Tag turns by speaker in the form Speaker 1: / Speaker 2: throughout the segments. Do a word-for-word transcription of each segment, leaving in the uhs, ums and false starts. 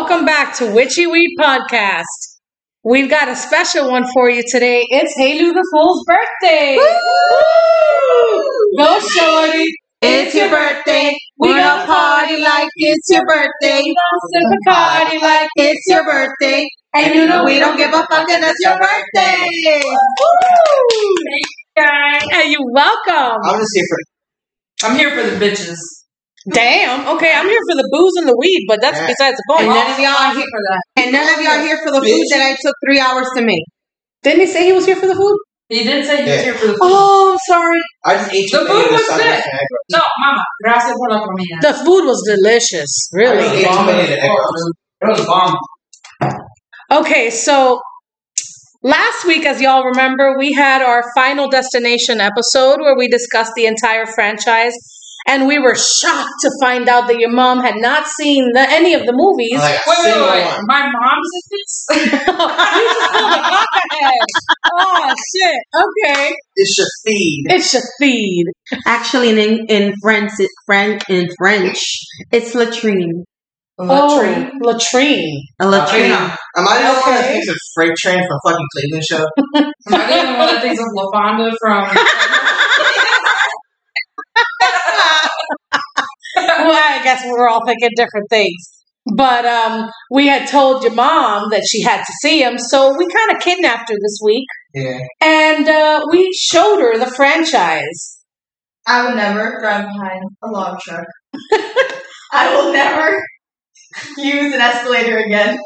Speaker 1: Welcome back to Witchy Weed Podcast. We've got a special one for you today. It's Haley the Fool's birthday. Woo! Go, shorty.
Speaker 2: It's your birthday. We're gonna party like it's your birthday.
Speaker 1: Sip a party like
Speaker 2: it's your birthday.
Speaker 1: And you know
Speaker 2: we don't give a fuck and it's your birthday.
Speaker 1: Woo! Guys. Hey, you're welcome.
Speaker 3: I'm just here for.
Speaker 4: I'm here for the bitches.
Speaker 1: Damn. Okay, I'm here for the booze and the weed, but that's
Speaker 3: Yeah.
Speaker 1: besides the point.
Speaker 2: And none of y'all are here
Speaker 4: for that.
Speaker 2: And none of y'all are here for the food that I took three hours to make.
Speaker 1: Didn't he say he was here for the food?
Speaker 4: He did say he was
Speaker 3: Yeah.
Speaker 4: here for the food.
Speaker 1: Oh, I'm sorry.
Speaker 3: I just ate
Speaker 4: The
Speaker 3: too
Speaker 4: food
Speaker 3: many of
Speaker 4: was
Speaker 3: the Sunday
Speaker 4: good.
Speaker 3: egg rolls.
Speaker 4: No, mama. Gracias por la comida.
Speaker 1: The food was delicious.
Speaker 3: I
Speaker 1: Really.
Speaker 3: just ate too many of the egg rolls.
Speaker 4: It was bomb.
Speaker 1: Okay, so last week, as y'all remember, we had our Final Destination episode where we discussed the entire franchise, and we were shocked to find out that your mom had not seen the, any of the movies.
Speaker 3: Like a
Speaker 4: Wait, wait,
Speaker 3: single
Speaker 4: wait.
Speaker 3: one.
Speaker 4: My mom said this?
Speaker 1: You just pulled the clock ahead. Oh, shit. Okay.
Speaker 3: It should feed.
Speaker 1: It should feed.
Speaker 2: Actually, in in French, it, French in French, it's latrine.
Speaker 1: Oh, latrine.
Speaker 2: A latrine.
Speaker 4: Latrina.
Speaker 3: Am I the only one that
Speaker 1: Okay.
Speaker 3: thinks of Freight Train from fucking Cleveland show?
Speaker 4: Am I the only one that thinks of LaFonda from...
Speaker 1: Well, I guess we're all thinking different things. But um, we had told your mom that she had to see him, so we kind of kidnapped her this week,
Speaker 3: Yeah.
Speaker 1: and uh, we showed her the franchise.
Speaker 5: I would never drive behind a log truck. I will never use an escalator again.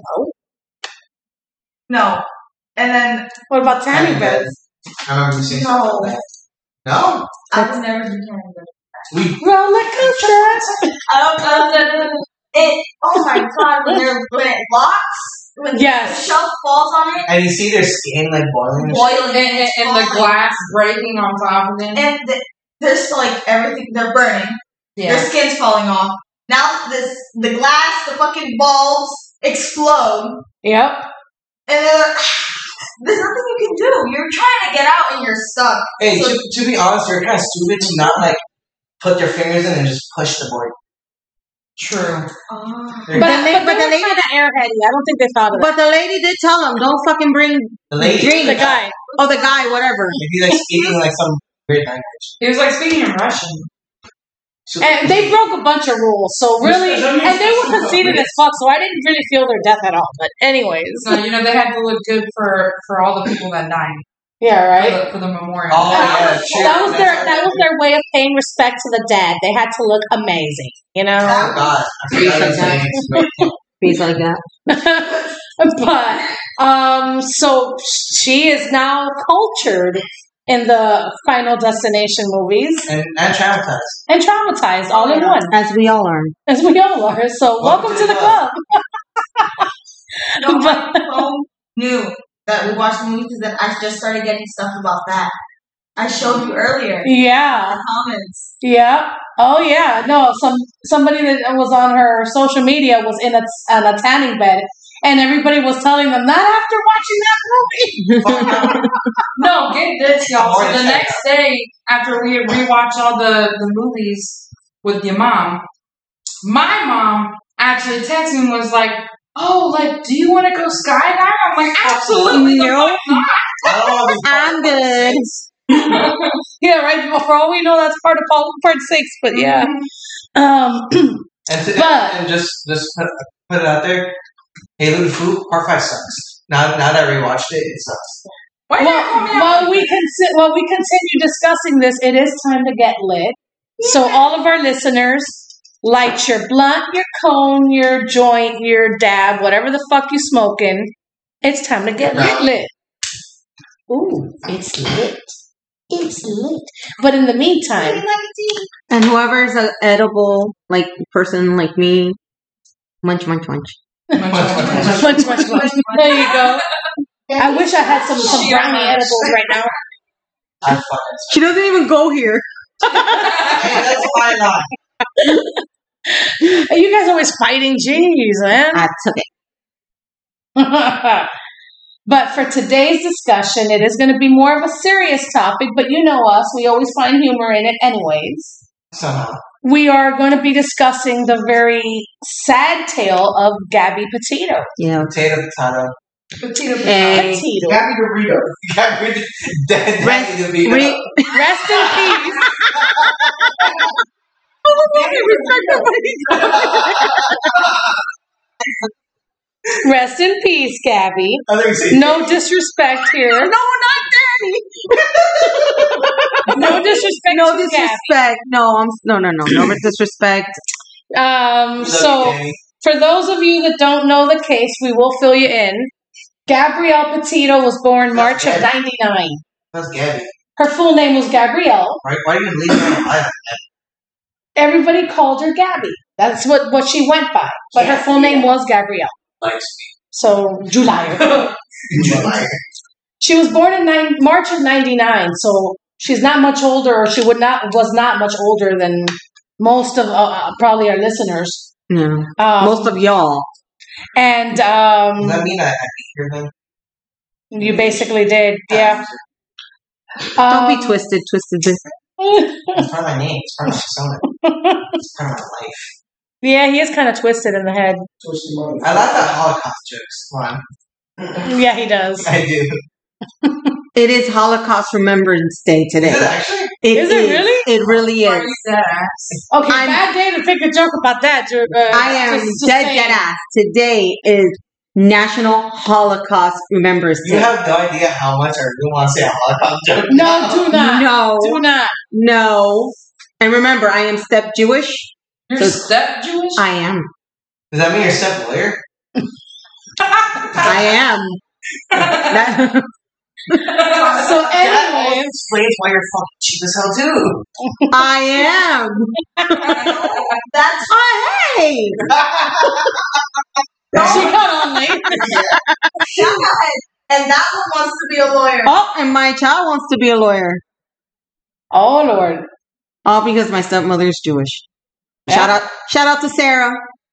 Speaker 5: No. And then,
Speaker 1: What about tanning
Speaker 3: Tanning
Speaker 1: beds?
Speaker 3: I remember you saying
Speaker 5: no.
Speaker 3: something like that. No?
Speaker 5: I would never do tanning bed.
Speaker 3: We.
Speaker 1: Roller coaster.
Speaker 5: I don't know. It, oh my god, when, they're, when it locks, when the
Speaker 1: Yes.
Speaker 5: shelf falls on it,
Speaker 3: And you see their skin like boiling. and shit.
Speaker 5: boiling,
Speaker 4: And, and, and the glass breaking on top of it.
Speaker 5: and the, there's like everything, they're burning. Their
Speaker 4: Yeah.
Speaker 5: skin's falling off. Now this, the glass, the fucking bulbs explode.
Speaker 1: Yep.
Speaker 5: And they're like, there's nothing you can do. You're trying to get out and you're stuck.
Speaker 3: Hey,
Speaker 5: So-
Speaker 3: to, to be honest, they're kind of stupid to not like put their fingers in and just push the board.
Speaker 4: True.
Speaker 5: Oh.
Speaker 3: They're-
Speaker 1: But,
Speaker 2: Then they-
Speaker 1: but
Speaker 2: but
Speaker 1: they
Speaker 2: then
Speaker 1: were
Speaker 2: they-
Speaker 1: kind of airheady. I don't think they thought of
Speaker 2: But the lady did tell him, don't fucking bring
Speaker 3: the lady.
Speaker 2: drink.
Speaker 1: the guy.
Speaker 2: Oh, the guy, whatever.
Speaker 3: If he's like speaking like some weird language.
Speaker 4: He was like speaking in Russian.
Speaker 3: So-
Speaker 1: And they broke a bunch of rules, so really, and they were conceited as fuck, so I didn't really feel their death at all. But anyways,
Speaker 4: So, you know, they had to look good for, for all the people that died.
Speaker 1: yeah,
Speaker 4: For
Speaker 1: right.
Speaker 4: the, for the memorial.
Speaker 3: Oh,
Speaker 1: That
Speaker 3: yeah,
Speaker 1: was-
Speaker 3: sure.
Speaker 1: that was their
Speaker 3: That's
Speaker 1: that was their way of paying respect to the dead. They had to look amazing, you know.
Speaker 3: Oh God, I forgot his name.
Speaker 2: Face like that.
Speaker 1: But um, so she is now cultured in the Final Destination movies
Speaker 3: And, and traumatized.
Speaker 1: and traumatized all in one,
Speaker 2: As we all are.
Speaker 1: as we all are. So welcome, to the club.
Speaker 5: No, my phone knew that we watched the movie because then I just started getting stuff about that. I showed you earlier.
Speaker 1: Yeah,
Speaker 5: Comments.
Speaker 1: yeah. Oh yeah. No, some somebody that was on her social media was in a, on a tanning bed, and everybody was telling them not after watching that movie.
Speaker 4: No, get this, y'all. So
Speaker 3: More
Speaker 4: the
Speaker 3: than
Speaker 4: next day, after we rewatched all the, the movies with your mom, my mom actually texted me and was like, oh, like, do you want to go skydiving? I'm like, absolutely. the
Speaker 1: No.
Speaker 4: fuck not.
Speaker 3: I don't know if
Speaker 2: I'm good.
Speaker 1: Yeah, right. For all we know, that's part of part, part six. But yeah. Um.
Speaker 3: And, to,
Speaker 1: But-
Speaker 3: and just just put, put it out there. Hey, Lou Fu, Part Five sucks. Now, now that I rewatched it, it sucks.
Speaker 4: Why you
Speaker 1: Well,
Speaker 4: call me out
Speaker 1: while
Speaker 4: like
Speaker 1: we
Speaker 4: that?
Speaker 1: consi- while we continue discussing this, it is time to get lit. So all of our listeners, light your blunt, your cone, your joint, your dab, whatever the fuck you smoking. It's time to get lit. Lit. Ooh, it's lit. It's lit. But in the meantime,
Speaker 2: And whoever's an edible like person like me, munch, munch, munch.
Speaker 1: munch, munch, munch. There you go. I wish I had some some brownie edibles right now.
Speaker 3: I fucking
Speaker 2: She doesn't even go here.
Speaker 3: Hey, that's why not.
Speaker 1: You guys always fighting. Jeez, man.
Speaker 2: I took it.
Speaker 1: But for today's discussion, it is going to be more of a serious topic, but you know us, we always find humor in it anyways.
Speaker 3: Somehow.
Speaker 1: we are going to be discussing the very sad tale of Gabby Petito.
Speaker 2: Yeah.
Speaker 3: Potato, potato.
Speaker 4: Petito.
Speaker 2: Hey.
Speaker 1: Petito.
Speaker 3: Gabby Dorito. Gabby Daddy
Speaker 2: Rest,
Speaker 3: Dorito.
Speaker 2: re-
Speaker 1: Rest in peace. Rest in peace, Gabby.
Speaker 3: I think it's
Speaker 1: No disrespect here.
Speaker 2: no, not Daddy.
Speaker 1: No disrespect
Speaker 2: No
Speaker 1: to
Speaker 2: disrespect. No, I'm no, no, no, no disrespect.
Speaker 1: Gabby. Um, so,
Speaker 3: Danny.
Speaker 1: for those of you that don't know the case, we will fill you in. Gabrielle Petito was born March of ninety-nine.
Speaker 3: That's Gabby.
Speaker 1: Her full name was Gabrielle.
Speaker 3: Why, why are you leaving her alive?
Speaker 1: Everybody called her Gabby. That's what, what she went by. But her full name was Gabrielle.
Speaker 3: Likes
Speaker 1: So, July.
Speaker 3: me.
Speaker 1: She was born in nine, March of ninety-nine, so she's not much older, or she would not was not much older than most of uh, uh, probably our listeners.
Speaker 2: Yeah.
Speaker 1: Um,
Speaker 2: Most of y'all.
Speaker 1: and um,
Speaker 3: Does that mean I, I hear them?
Speaker 1: you basically did, yeah.
Speaker 2: Don't
Speaker 1: Um,
Speaker 2: be twisted, twisted this.
Speaker 3: It's part of my name. It's part of my persona. It's part of my life.
Speaker 1: Yeah, he is kind of twisted in the head.
Speaker 3: I like that Holocaust jokes. Come on.
Speaker 1: Yeah, he does.
Speaker 3: I do.
Speaker 2: It is Holocaust Remembrance Day today.
Speaker 3: Is it actually?
Speaker 2: It
Speaker 1: Is it really?
Speaker 2: It really is.
Speaker 1: Okay,
Speaker 2: I'm-
Speaker 1: bad day to pick a joke about that. Ju- Uh,
Speaker 2: I am
Speaker 1: just- just
Speaker 2: dead,
Speaker 1: saying.
Speaker 2: dead ass. Today is National Holocaust Remembrance
Speaker 3: You
Speaker 2: Day.
Speaker 3: have no idea how much I really want to say a Holocaust joke.
Speaker 1: No, do not.
Speaker 2: No,
Speaker 1: Do not.
Speaker 2: no. And remember, I am step Jewish.
Speaker 4: You're
Speaker 2: So-
Speaker 4: step Jewish?
Speaker 2: I am.
Speaker 3: Does that mean you're a step lawyer?
Speaker 2: I am. That-
Speaker 1: So
Speaker 3: That also
Speaker 1: anyway,
Speaker 3: explains why you're fucking cheap as hell too.
Speaker 2: I am.
Speaker 5: That's
Speaker 2: Oh, hey.
Speaker 1: she got on late.
Speaker 5: God. And that one wants to be a lawyer.
Speaker 2: Oh, and my child wants to be a lawyer.
Speaker 1: Oh Lord.
Speaker 2: All because my stepmother is Jewish. Shout out, shout out to Sarah.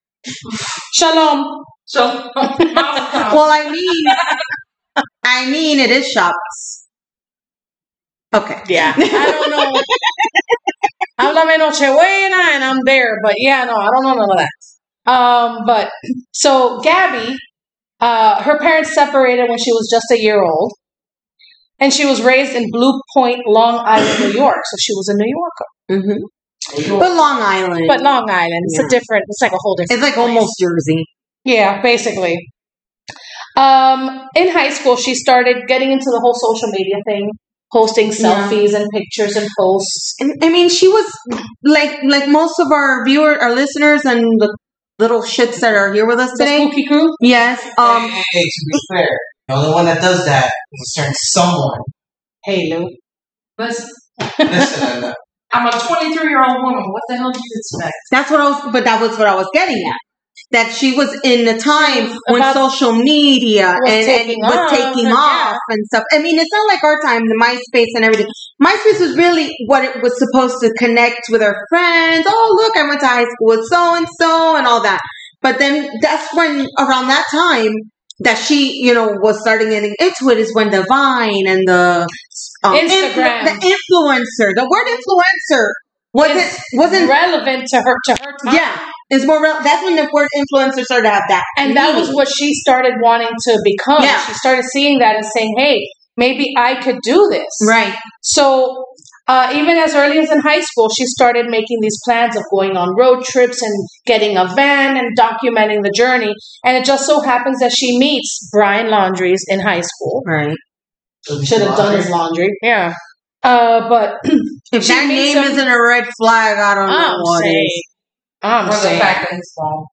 Speaker 1: Shalom.
Speaker 4: So,
Speaker 2: Well, I mean, I mean, it is Shabbos. Okay.
Speaker 1: Yeah, I don't know. Háblame Nochebuena, and I'm there, but yeah, no, I don't know none of that. Um, but so Gabby, uh, her parents separated when she was just a year old, and she was raised in Blue Point, Long Island, New York. So she was a New Yorker,
Speaker 2: Mm-hmm. But Long Island.
Speaker 1: but Long Island, it's
Speaker 2: Yeah.
Speaker 1: a different. It's like a whole different.
Speaker 2: It's like
Speaker 1: place.
Speaker 2: almost Jersey.
Speaker 1: Yeah, basically. Um, in high school, she started getting into the whole social media thing, posting
Speaker 2: Yeah.
Speaker 1: selfies and pictures and posts.
Speaker 2: And, I mean, she was like like most of our viewers, our listeners, and the little shits that are here with us
Speaker 1: The
Speaker 2: today.
Speaker 1: spooky crew.
Speaker 2: Yes. Um.
Speaker 3: hey, hey, to be fair, the only one that does that is a certain someone.
Speaker 1: Hey, Lou.
Speaker 4: listen,
Speaker 3: Listen, uh,
Speaker 4: I'm a twenty-three year old woman. What the hell do you expect?
Speaker 2: That's what I was. But that was what I was getting at. That she was in the time when
Speaker 1: About-
Speaker 2: social media
Speaker 1: Was
Speaker 2: and, and
Speaker 1: taking
Speaker 2: was
Speaker 1: off,
Speaker 2: taking
Speaker 1: and
Speaker 2: off and stuff. I mean, it's not like our time, the MySpace and everything. MySpace was really what it was supposed to connect with our friends. Oh, look, I went to high school with so and so and all that. But then that's when, around that time, that she, you know, was starting getting into it is when the Vine and the um,
Speaker 1: Instagram.
Speaker 2: influ- the influencer, the word influencer wasn't
Speaker 1: It's
Speaker 2: wasn't
Speaker 1: relevant to her to her time.
Speaker 2: yeah. It's more. Real, that's when the word influencer started to have that,
Speaker 1: And that was
Speaker 2: meaning.
Speaker 1: what she started wanting to become.
Speaker 2: Yeah.
Speaker 1: She started seeing that and saying, hey, maybe I could do this.
Speaker 2: right.
Speaker 1: So uh, even as early as in high school, she started making these plans of going on road trips and getting a van and documenting the journey. And it just so happens that she meets Brian Laundries in high school.
Speaker 2: Right.
Speaker 1: Should have done his laundry. Yeah. Uh, but
Speaker 2: If
Speaker 1: She
Speaker 2: that
Speaker 1: meets
Speaker 2: name
Speaker 1: him-
Speaker 2: isn't a red flag, I don't know
Speaker 1: I'm
Speaker 2: what
Speaker 1: saying,
Speaker 2: is.
Speaker 1: I'm
Speaker 4: Or the
Speaker 1: saying.
Speaker 4: fact that he's small.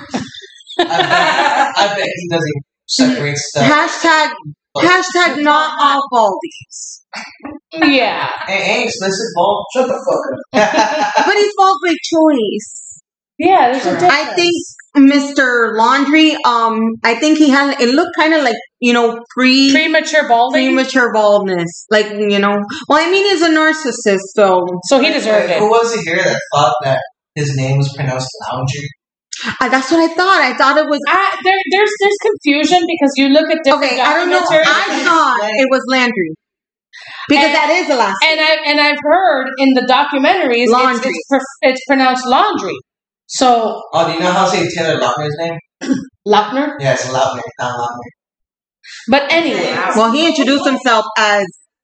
Speaker 3: I bet, I bet he doesn't separate stuff.
Speaker 2: Hashtag hashtag not all Baldies.
Speaker 1: Yeah.
Speaker 3: Hey, hey, explicit ball. Shut the fuck up.
Speaker 2: But he's bald by choice.
Speaker 1: Yeah, there's a
Speaker 4: Sure.
Speaker 1: difference.
Speaker 2: I think Mister Laundry, um, I think he had it looked kind of like, you know, pre
Speaker 1: premature balding.
Speaker 2: premature baldness. Like, you know. Well, I mean he's a narcissist, so
Speaker 1: So he deserved
Speaker 3: Who
Speaker 1: it.
Speaker 3: was it here that thought that his name was pronounced Loungy?
Speaker 2: uh, that's what I thought. I thought it was
Speaker 1: I, there, there's there's confusion because you look at different
Speaker 2: okay, I don't know.
Speaker 1: documentaries.
Speaker 2: I thought it was Landry. Because
Speaker 1: And-
Speaker 2: that is the last.
Speaker 1: And I and I've heard in the documentaries it's,
Speaker 2: Laundry.
Speaker 1: it's, pr- it's pronounced laundry. So
Speaker 3: Oh, do you know how to say Taylor Lautner's name?
Speaker 1: Lautner.
Speaker 3: Yeah, it's Lautner, not Lautner.
Speaker 1: But anyway,
Speaker 2: Well, he introduced himself as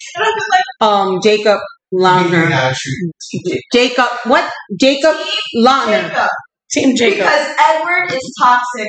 Speaker 2: um Jacob
Speaker 3: You're
Speaker 2: Lautner.
Speaker 3: not true.
Speaker 2: Jacob, what? Jacob Lautner.
Speaker 5: Jacob.
Speaker 1: Team Jacob.
Speaker 5: Because Edward is toxic.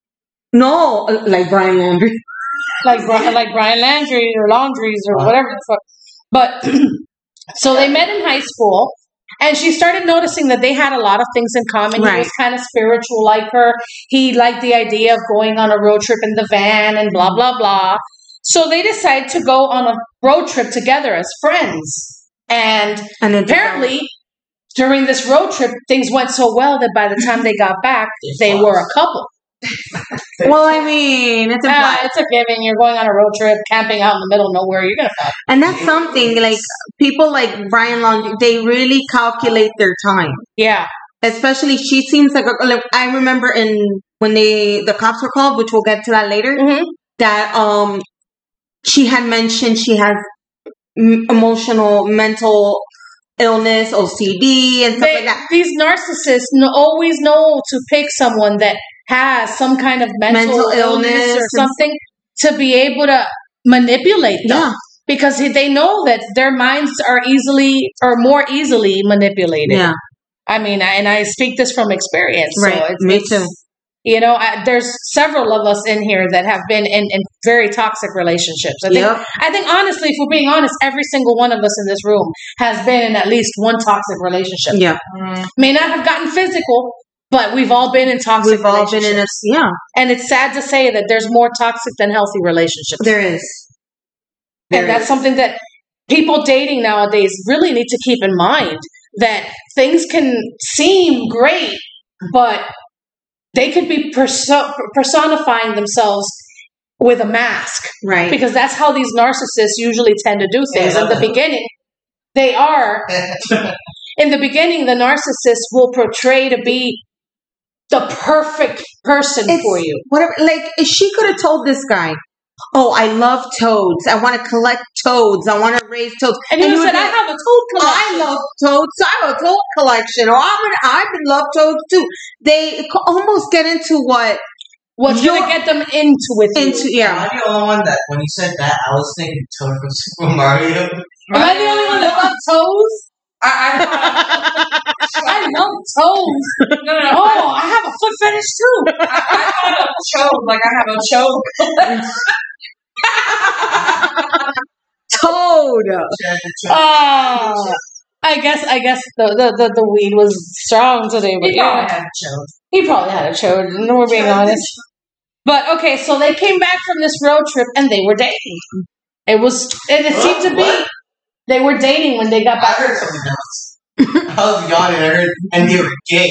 Speaker 2: No, uh, like Brian Landry.
Speaker 1: like Bri- like Brian Landry or Laundries or whatever the fuck. But so they met in high school, and she started noticing that they had a lot of things in common. He
Speaker 2: Right.
Speaker 1: was kind of spiritual like her. He liked the idea of going on a road trip in the van and blah blah blah. So they decided to go on a road trip together as friends. And
Speaker 2: And then
Speaker 1: apparently, during this road trip, things went so well that by the time they got back, they were a couple.
Speaker 2: well, I mean, it's
Speaker 1: Uh,
Speaker 2: implied.
Speaker 1: it's a given. You're going on a road trip, camping out in the middle of nowhere. You're gonna find.
Speaker 2: And that's something like people like Brian Laundrie, they really calculate their time.
Speaker 1: Yeah.
Speaker 2: Especially, she seems like, a, like I remember in when they the cops were called, which we'll get to that later.
Speaker 1: Mm-hmm.
Speaker 2: That um, she had mentioned she has m- emotional, mental illness, O C D, and stuff
Speaker 1: They,
Speaker 2: like that.
Speaker 1: these narcissists know, always know to pick someone that has some kind of mental,
Speaker 2: Mental
Speaker 1: illness,
Speaker 2: illness
Speaker 1: or
Speaker 2: and-
Speaker 1: something to be able to manipulate them.
Speaker 2: Yeah,
Speaker 1: Because they know that their minds are easily or more easily manipulated.
Speaker 2: yeah,
Speaker 1: I mean, I, and I speak this from experience. So
Speaker 2: right.
Speaker 1: it's,
Speaker 2: Me
Speaker 1: it's-
Speaker 2: too.
Speaker 1: You know, I, there's several of us in here that have been in, in very toxic relationships. I think,
Speaker 2: Yep.
Speaker 1: I think, honestly, if we're being honest, every single one of us in this room has been in at least one toxic relationship.
Speaker 2: Yeah,
Speaker 1: May not have gotten physical, but we've all been in toxic
Speaker 2: we've all been in a
Speaker 1: relationships.
Speaker 2: yeah.
Speaker 1: And it's sad to say that there's more toxic than healthy relationships.
Speaker 2: There is. There
Speaker 1: and that's
Speaker 2: is.
Speaker 1: something that people dating nowadays really need to keep in mind, that things can seem great, but they could be perso- personifying themselves with a mask,
Speaker 2: right.
Speaker 1: because that's how these narcissists usually tend to do things.
Speaker 3: Yeah.
Speaker 1: In the beginning, they are, in the beginning, the narcissist will portray to be the perfect person
Speaker 2: It's-
Speaker 1: for you.
Speaker 2: Whatever. Like if she could have told this guy, "Oh, I love toads. I want to collect toads. I want to raise toads."
Speaker 1: And he
Speaker 2: would
Speaker 1: said,
Speaker 2: be
Speaker 1: I
Speaker 2: like,
Speaker 1: have a toad collection.
Speaker 2: I love toads. So I have a toad collection, or I would, I would love toads too. They co- almost get into what
Speaker 1: What's going to
Speaker 2: You're-
Speaker 1: get them into with you?
Speaker 2: into yeah.
Speaker 3: Am I the only one that when you said that I was thinking Toad from Super Mario?
Speaker 1: Am I the only one that loves toes?
Speaker 4: I, I thought,
Speaker 1: I love toes.
Speaker 4: no, no, no.
Speaker 1: Oh, I have a foot fetish too.
Speaker 4: I, I thought of chode, like I have a chode.
Speaker 2: Toad.
Speaker 1: Oh, I guess I guess the, the, the, the weed was strong today, but
Speaker 4: He probably
Speaker 1: yeah,
Speaker 4: had a chode.
Speaker 1: he probably had a chode. And we're being honest. But okay, so they came back from this road trip and they were dating. It was, and it seemed to be
Speaker 3: What?
Speaker 1: they were dating when they got
Speaker 3: I
Speaker 1: back.
Speaker 3: heard something else. I was yawning. I heard, and they were gay.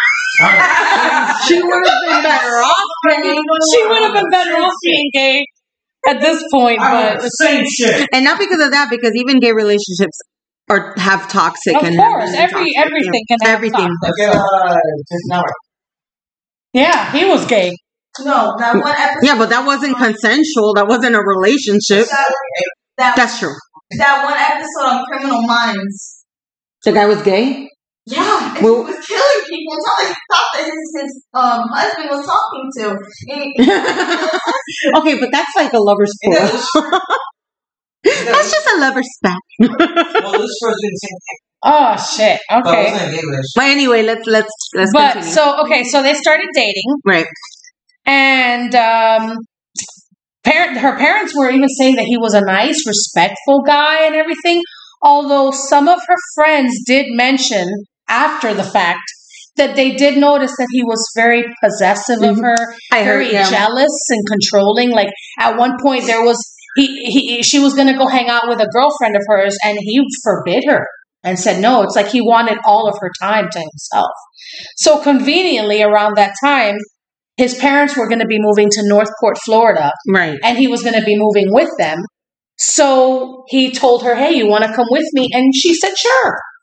Speaker 2: She would have been better off. Penny.
Speaker 1: She would have been better off being gay at this point, but
Speaker 3: the same shit.
Speaker 2: And not because of that, because even gay relationships are have toxic.
Speaker 1: of
Speaker 2: and
Speaker 1: course,
Speaker 2: have
Speaker 1: every
Speaker 2: toxic,
Speaker 1: everything
Speaker 2: yeah.
Speaker 1: can have
Speaker 2: everything.
Speaker 1: toxic.
Speaker 3: Look at uh, Fifth Hour.
Speaker 1: Yeah, he was gay.
Speaker 5: No, that one episode.
Speaker 2: Yeah, but that wasn't consensual. That wasn't a relationship.
Speaker 5: That, that,
Speaker 2: That's true.
Speaker 5: that one episode on Criminal Minds.
Speaker 2: The guy was gay.
Speaker 5: Yeah, and
Speaker 2: Well-
Speaker 5: he was killing people until he thought that his, his um, husband was talking to. And he-
Speaker 2: Okay, but that's like a lover's sport. That's just a lover's spat.
Speaker 3: Well, this was doing the same thing.
Speaker 1: Oh shit.
Speaker 3: But it
Speaker 1: Okay.
Speaker 3: wasn't a gay relationship.
Speaker 2: But anyway, let's let's let's
Speaker 1: But
Speaker 2: continue.
Speaker 1: so okay, so they started dating,
Speaker 2: right.
Speaker 1: and um, parent her parents were even saying that he was a nice, respectful guy and everything. Although some of her friends did mention after the fact that they did notice that he was very possessive of
Speaker 2: Mhm.
Speaker 1: her,
Speaker 2: I heard.
Speaker 1: very
Speaker 2: Yeah.
Speaker 1: jealous and controlling. Like at one point, there was he, he she was going to go hang out with a girlfriend of hers, and he forbid her and said no. It's like he wanted all of her time to himself. So conveniently, around that time, his parents were going to be moving to Northport, Florida,
Speaker 2: Right.
Speaker 1: and he was going to be moving with them. So he told her, "Hey, you want to come with me?" And she said, "Sure."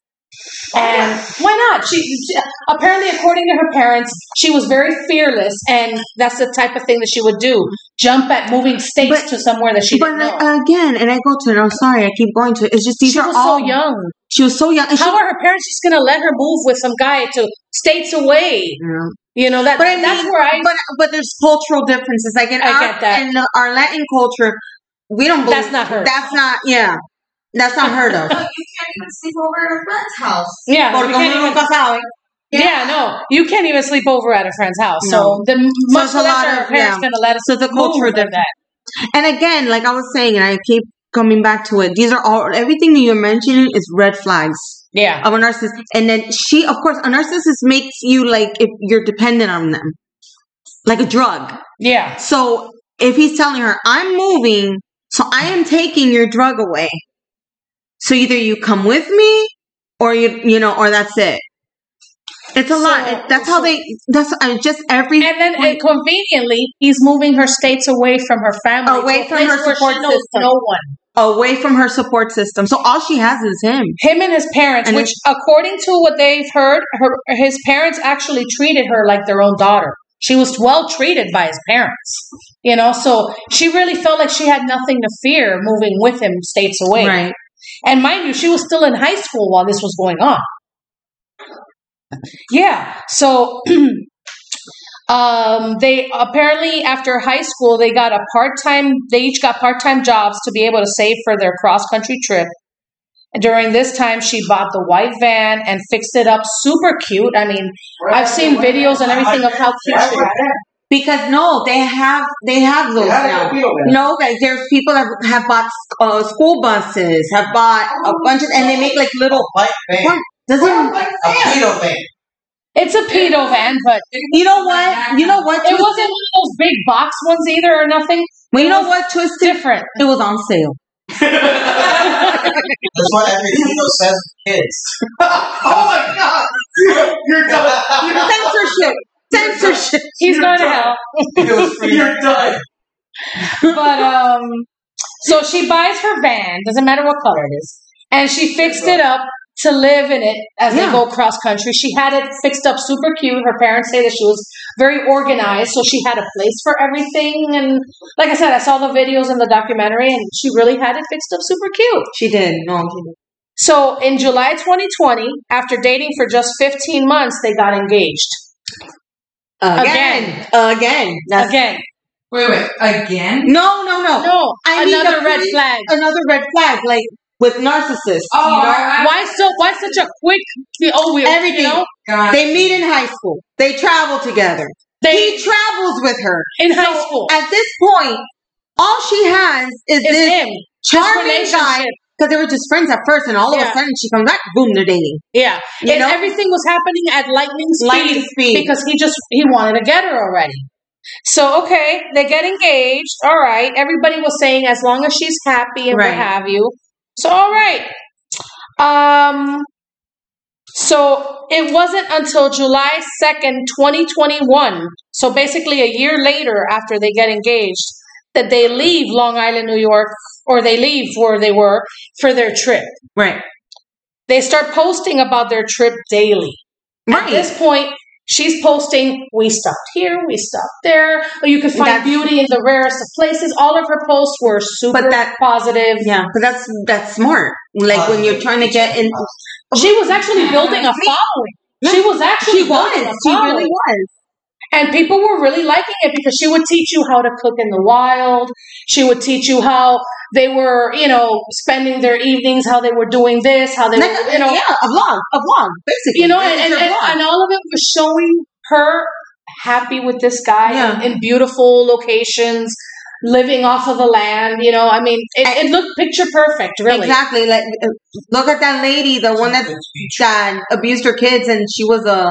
Speaker 1: And why not? She, she apparently, according to her parents, she was very fearless, and that's the type of thing that she would do: jump at moving states
Speaker 2: But-
Speaker 1: to somewhere that she
Speaker 2: But
Speaker 1: didn't know.
Speaker 2: uh, again, and I go to it. I'm sorry, I keep going to it. It's just these
Speaker 1: She
Speaker 2: are
Speaker 1: was
Speaker 2: all
Speaker 1: so young.
Speaker 2: She was so young. And
Speaker 1: How
Speaker 2: she,
Speaker 1: are her parents just going to let her move with some guy to states away?
Speaker 2: Yeah.
Speaker 1: You know that.
Speaker 2: But I
Speaker 1: that's
Speaker 2: mean,
Speaker 1: where I.
Speaker 2: But but there's cultural differences. Like in
Speaker 1: I
Speaker 2: our
Speaker 1: get that.
Speaker 2: in our Latin culture, we don't believe
Speaker 1: That's not her.
Speaker 2: That's not yeah. That's not heard of.
Speaker 5: No, you can't even sleep over at a friend's house.
Speaker 1: yeah,
Speaker 2: Porque
Speaker 1: you can't
Speaker 2: uno
Speaker 1: even,
Speaker 2: nunca sabe.
Speaker 1: yeah, no, you can't even sleep over at a friend's house.
Speaker 2: No.
Speaker 1: So the much
Speaker 2: it's a
Speaker 1: less
Speaker 2: lot
Speaker 1: are
Speaker 2: of-
Speaker 1: her parents
Speaker 2: yeah.
Speaker 1: going to let us.
Speaker 2: So the
Speaker 1: move
Speaker 2: culture
Speaker 1: like
Speaker 2: difference.
Speaker 1: that.
Speaker 2: And again, like I was saying, and I keep coming back to it. These are all everything that you're mentioning is red flags
Speaker 1: Yeah,
Speaker 2: of a narcissist. And then she, of course, a narcissist makes you like if you're dependent on them, like a drug.
Speaker 1: yeah.
Speaker 2: So if he's telling her, "I'm moving, so I am taking your drug away," so either you come with me, or you, you know, or that's it. It's a
Speaker 1: So-
Speaker 2: lot. That's how they. That's uh, just every.
Speaker 1: And then uh, conveniently, he's moving her states away from her family,
Speaker 2: Away
Speaker 1: to a
Speaker 2: from
Speaker 1: place
Speaker 2: her
Speaker 1: where
Speaker 2: support
Speaker 1: she knows
Speaker 2: system.
Speaker 1: no one.
Speaker 2: away from her support system. So all she has is him.
Speaker 1: Him and his parents,
Speaker 2: And
Speaker 1: which, according to what they've heard, her his parents actually treated her like their own daughter. She was well treated by his parents, you know. So she really felt like she had nothing to fear moving with him states away.
Speaker 2: Right.
Speaker 1: And mind you, she was still in high school while this was going on. Yeah. So um, they apparently, after high school, they got a part-time, they each got part-time jobs to be able to save for their cross-country trip. During this time, she bought the white van and fixed it up super cute. I mean, I've seen videos and everything of how cute she had it.
Speaker 2: Because no, they have they have those
Speaker 3: They have
Speaker 2: now.
Speaker 3: a Torpedo van.
Speaker 2: No, guys, there's people that have bought uh, school buses, have bought a bunch of, and they make like little.
Speaker 3: White van.
Speaker 2: What? Doesn't
Speaker 3: A pedo van.
Speaker 1: It's a pedo van, but
Speaker 2: you know what? You know what?
Speaker 1: it wasn't one of those big box ones either or nothing.
Speaker 2: Well, you
Speaker 1: it
Speaker 2: know
Speaker 1: was
Speaker 2: what? Twisted.
Speaker 1: Different.
Speaker 2: It was on sale.
Speaker 3: That's what every pedo says to kids. Oh my god! You're done.
Speaker 2: Censorship. Censorship.
Speaker 1: He's going to hell.
Speaker 3: It was free. You're done.
Speaker 1: But um, so she buys her van. Doesn't matter what color it is, and she fixed it up to live in it as
Speaker 2: Yeah.
Speaker 1: they go cross country. She had it fixed up super cute. Her parents say that she was very organized, so she had a place for everything. And like I said, I saw the videos in the documentary, and she really had it fixed up super cute.
Speaker 2: She did. No, she did.
Speaker 1: So in July twenty twenty, after dating for just fifteen months, they got engaged.
Speaker 2: Again. Again. That's,
Speaker 1: Again.
Speaker 4: Wait, wait, again?
Speaker 2: No, no, no.
Speaker 1: No,
Speaker 2: I mean
Speaker 1: another
Speaker 2: the
Speaker 1: red
Speaker 2: pre-
Speaker 1: flag.
Speaker 2: Another red flag, like with narcissists.
Speaker 4: Oh,
Speaker 2: you know?
Speaker 4: I- I-
Speaker 1: Why so? Why such a quick? Oh, we
Speaker 2: Everything.
Speaker 1: You know,
Speaker 4: God.
Speaker 2: They meet in high school. They travel together.
Speaker 1: they
Speaker 2: He travels with her.
Speaker 1: in high
Speaker 2: So,
Speaker 1: school.
Speaker 2: At this point, all she has is
Speaker 1: It's
Speaker 2: this
Speaker 1: him.
Speaker 2: charming
Speaker 1: This
Speaker 2: guy.
Speaker 1: relationship.
Speaker 2: Because they were just friends at first, and all of
Speaker 1: Yeah.
Speaker 2: a sudden she comes back, boom, they're dating.
Speaker 1: Yeah,
Speaker 2: You
Speaker 1: and
Speaker 2: know?
Speaker 1: everything was happening at lightning speed,
Speaker 2: Lightning speed.
Speaker 1: because he just he wanted to get her already. So okay, they get engaged. All right, everybody was saying as long as she's happy and
Speaker 2: Right.
Speaker 1: what have you. So all right. Um. So it wasn't until July second, twenty twenty one. So basically, a year later, after they get engaged, that they leave Long Island, New York, or they leave where they were for their trip.
Speaker 2: Right.
Speaker 1: They start posting about their trip daily. At
Speaker 2: Right.
Speaker 1: this point, she's posting, we stopped here, we stopped there. Or you can find
Speaker 2: That's-
Speaker 1: beauty in the rarest of places. All of her posts were super
Speaker 2: But that-
Speaker 1: positive.
Speaker 2: Yeah, but that's that's smart. Like when you're trying to get in.
Speaker 1: She was actually building a following. She was actually
Speaker 2: She was.
Speaker 1: building a
Speaker 2: She
Speaker 1: following.
Speaker 2: really was.
Speaker 1: And people were really liking it because she would teach you how to cook in the wild. She would teach you how they were, you know, spending their evenings, how they were doing this, how they
Speaker 2: Like,
Speaker 1: were, you know,
Speaker 2: yeah, a vlog, a vlog, basically.
Speaker 1: you know,
Speaker 2: It's
Speaker 1: and, and,
Speaker 2: her
Speaker 1: and,
Speaker 2: vlog.
Speaker 1: and all of it was showing her happy with this guy
Speaker 2: Yeah.
Speaker 1: in, in beautiful locations, living off of the land. You know, I mean, it, it looked picture perfect, really.
Speaker 2: Exactly. Like, uh, look at that lady, the one that that abused her kids, and she was a,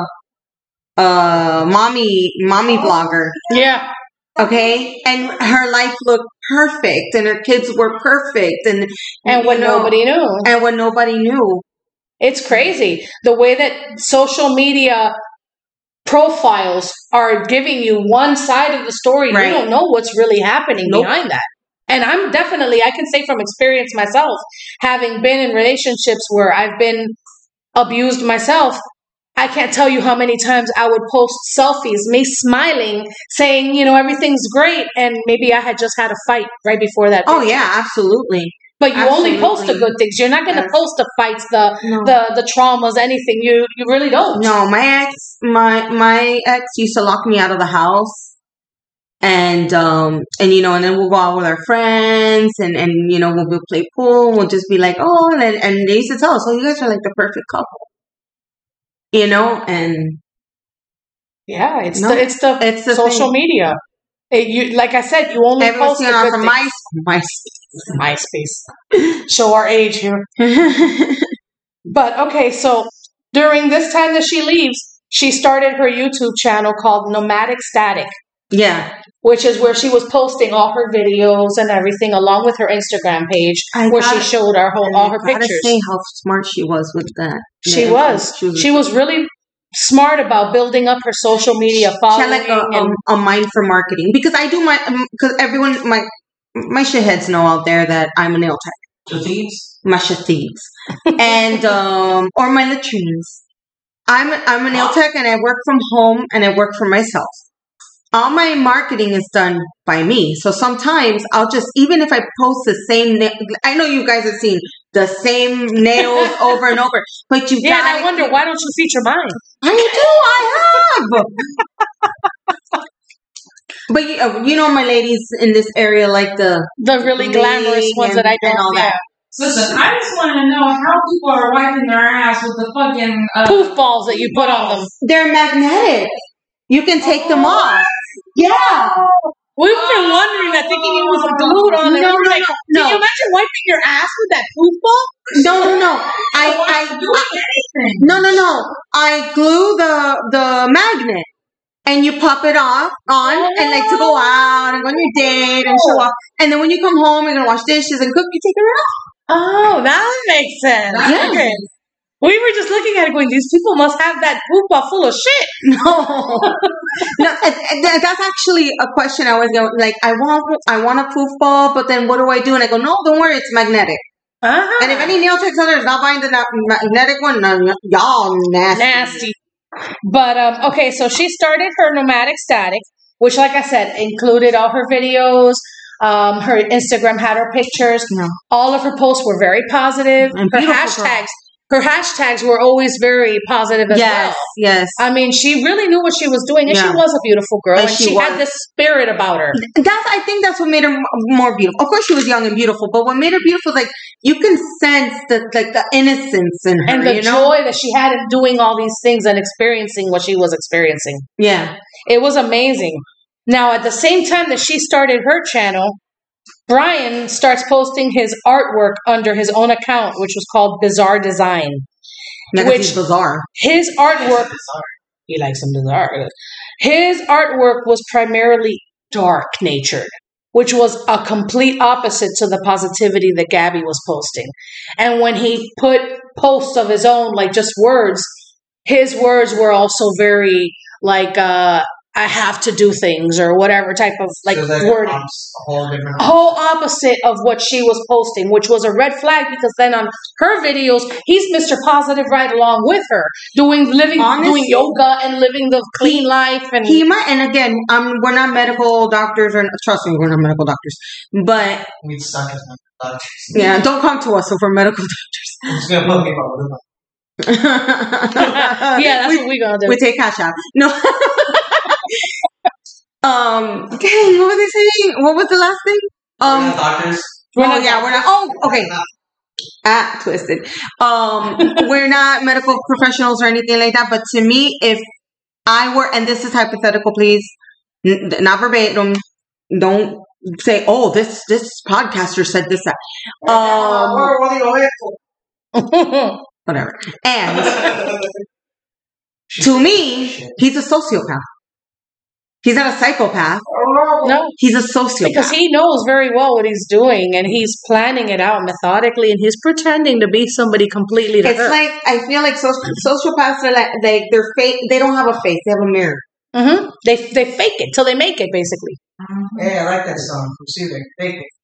Speaker 2: a mommy mommy vlogger.
Speaker 1: Yeah,
Speaker 2: Okay, and her life looked perfect, and her kids were perfect, and
Speaker 1: and what
Speaker 2: you know,
Speaker 1: nobody knew.
Speaker 2: and what nobody knew.
Speaker 1: It's crazy the way that social media profiles are giving you one side of the story.
Speaker 2: Right.
Speaker 1: You don't know what's really happening
Speaker 2: Nope.
Speaker 1: behind that. And I'm definitely, I can say from experience myself, having been in relationships where I've been abused myself, I can't tell you how many times I would post selfies, me smiling, saying, you know, everything's great. And maybe I had just had a fight right before that.
Speaker 2: Oh,
Speaker 1: picture.
Speaker 2: yeah, absolutely.
Speaker 1: But you
Speaker 2: Absolutely.
Speaker 1: only post the good things. You're not going to
Speaker 2: Yes.
Speaker 1: post the fights, the,
Speaker 2: No.
Speaker 1: the the traumas, anything. You you really don't.
Speaker 2: No, my ex, my my ex used to lock me out of the house, and um, and you know, and then we'll go out with our friends, and and you know, we'll, we'll play pool. We'll just be like, oh, and and they used to tell us, oh, you guys are like the perfect couple, you know, and
Speaker 1: Yeah, it's
Speaker 2: No,
Speaker 1: the it's the
Speaker 2: it's the
Speaker 1: social
Speaker 2: thing.
Speaker 1: media. It, you like I said, you only
Speaker 2: Everyone's
Speaker 1: post the
Speaker 2: going on
Speaker 1: good
Speaker 2: from
Speaker 1: things.
Speaker 2: my my.
Speaker 1: MySpace. Show our age here. But okay, so during this time that she leaves, she started her YouTube channel called Nomadic Static,
Speaker 2: Yeah,
Speaker 1: which is where she was posting all her videos and everything, along with her Instagram page,
Speaker 2: I
Speaker 1: where she
Speaker 2: gotta-
Speaker 1: showed our whole all her
Speaker 2: I gotta
Speaker 1: pictures.
Speaker 2: say how smart she was with that.
Speaker 1: She
Speaker 2: Yeah,
Speaker 1: was.
Speaker 2: She was.
Speaker 1: She was really smart about building up her social media
Speaker 2: She
Speaker 1: following.
Speaker 2: had like a,
Speaker 1: and,
Speaker 2: a, a mind for marketing because I do my because everyone my my shitheads know out there that I'm a nail tech,
Speaker 3: To thieves?
Speaker 2: my thieves, and um or my latrines. I'm I'm a nail tech and I work from home and I work for myself. All my marketing is done by me. So sometimes I'll just, even if I post the same nail, I know you guys have seen the same nails over and over, but you
Speaker 1: yeah, and
Speaker 2: gotta
Speaker 1: I wonder,
Speaker 2: keep-
Speaker 1: why don't you feature mine?
Speaker 2: I do. I have. But you, uh, you know, my ladies in this area like the
Speaker 1: The really
Speaker 2: the
Speaker 1: glamorous
Speaker 2: wig
Speaker 1: ones
Speaker 2: and-
Speaker 1: that I
Speaker 2: and
Speaker 1: don't.
Speaker 2: all that.
Speaker 4: Listen, I just want to know how people are wiping their ass with the fucking uh,
Speaker 1: Poof balls that you put on them.
Speaker 2: They're magnetic. You can take them off. Yeah.
Speaker 1: We've been wondering that, thinking it was glued on.
Speaker 2: No,
Speaker 1: and we
Speaker 2: no,
Speaker 1: were
Speaker 2: no,
Speaker 1: like,
Speaker 2: no,
Speaker 1: Can
Speaker 2: no.
Speaker 1: you imagine wiping your ass with that poof ball?
Speaker 2: No, no, no. I, I, I, no, no, no. I glue the the magnet, and you pop it off on, and like to go out and go on your date and show off. And then when you come home, you're gonna wash dishes and cook. You take it off.
Speaker 1: Oh, that makes sense.
Speaker 2: Yeah.
Speaker 1: Okay. We were just looking at it going, these people must have that poof ball full of shit.
Speaker 2: No, no. and- and that- That's actually a question I was going. Like, I want, I want a poof ball, but then what do I do? And I go, no, don't worry, it's magnetic.
Speaker 1: Uh-huh.
Speaker 2: And if any nail techs out there is not buying the na- magnetic one, no, y- y'all nasty.
Speaker 1: Nasty. But, um, okay, so she started her Nomadic Static, which, like I said, included all her videos. Um, her Instagram had her pictures.
Speaker 2: No.
Speaker 1: All of her posts were very positive.
Speaker 2: And
Speaker 1: Her
Speaker 2: beautiful girl.
Speaker 1: hashtags, her hashtags were always very positive as
Speaker 2: Yes,
Speaker 1: well.
Speaker 2: yes.
Speaker 1: I mean, she really knew what she was doing, and she
Speaker 2: Yeah.
Speaker 1: was a beautiful girl,
Speaker 2: And
Speaker 1: and,
Speaker 2: she
Speaker 1: she, had
Speaker 2: was.
Speaker 1: this spirit about her.
Speaker 2: That's I think that's what made her m- more beautiful. Of course, she was young and beautiful, but what made her beautiful is like you can sense the like the innocence in her,
Speaker 1: And the
Speaker 2: you know?
Speaker 1: joy that she had in doing all these things and experiencing what she was experiencing.
Speaker 2: Yeah,
Speaker 1: It was amazing. Now, at the same time that she started her channel, Brian starts posting his artwork under his own account, which was called Bizarre Design.
Speaker 2: that
Speaker 1: Which-
Speaker 2: is bizarre.
Speaker 1: His artwork, he likes some bizarre. His artwork was primarily dark natured, which was a complete opposite to the positivity that Gabby was posting. And when he put posts of his own, like just words, his words were also very like, uh, I have to do things or whatever type of like
Speaker 3: So that
Speaker 1: wording.
Speaker 3: becomes a whole different.
Speaker 1: A whole opposite of what she was posting, which was a red flag because then on her videos, he's Mister Positive right along with her, doing living,
Speaker 2: Honestly,
Speaker 1: doing yoga and living the clean life. And
Speaker 2: He might, and again, um, we're not medical doctors, or trust me, we're not medical doctors. But
Speaker 3: We suck as much.
Speaker 2: yeah, don't come to us if we're medical
Speaker 3: I'm just gonna put me on.
Speaker 2: doctors.
Speaker 1: yeah, that's
Speaker 2: we,
Speaker 1: what we're gonna do.
Speaker 2: we take cash out. No. um. Dang, what were they saying? What was the last thing?
Speaker 3: We're
Speaker 2: Um.
Speaker 3: not doctors.
Speaker 1: We're
Speaker 2: oh
Speaker 1: not
Speaker 2: yeah, we're not. Oh, okay. Ah, twisted. Um, we're not medical professionals or anything like that. But to me, if I were, and this is hypothetical, please, n- not verbatim. Don't say, "Oh, this this podcaster said this that." Um, whatever. And to me, he's a sociopath. He's not a psychopath.
Speaker 1: no,
Speaker 2: He's a sociopath.
Speaker 1: because he knows very well what he's doing and he's planning it out methodically and he's pretending to be somebody completely
Speaker 2: It's
Speaker 1: different.
Speaker 2: like I feel like social, sociopaths are like they they're fake. They don't have a face. They have a mirror.
Speaker 1: hmm They they fake it till they make it, basically.
Speaker 3: Hey, I like that song. From Caesar. Fake it.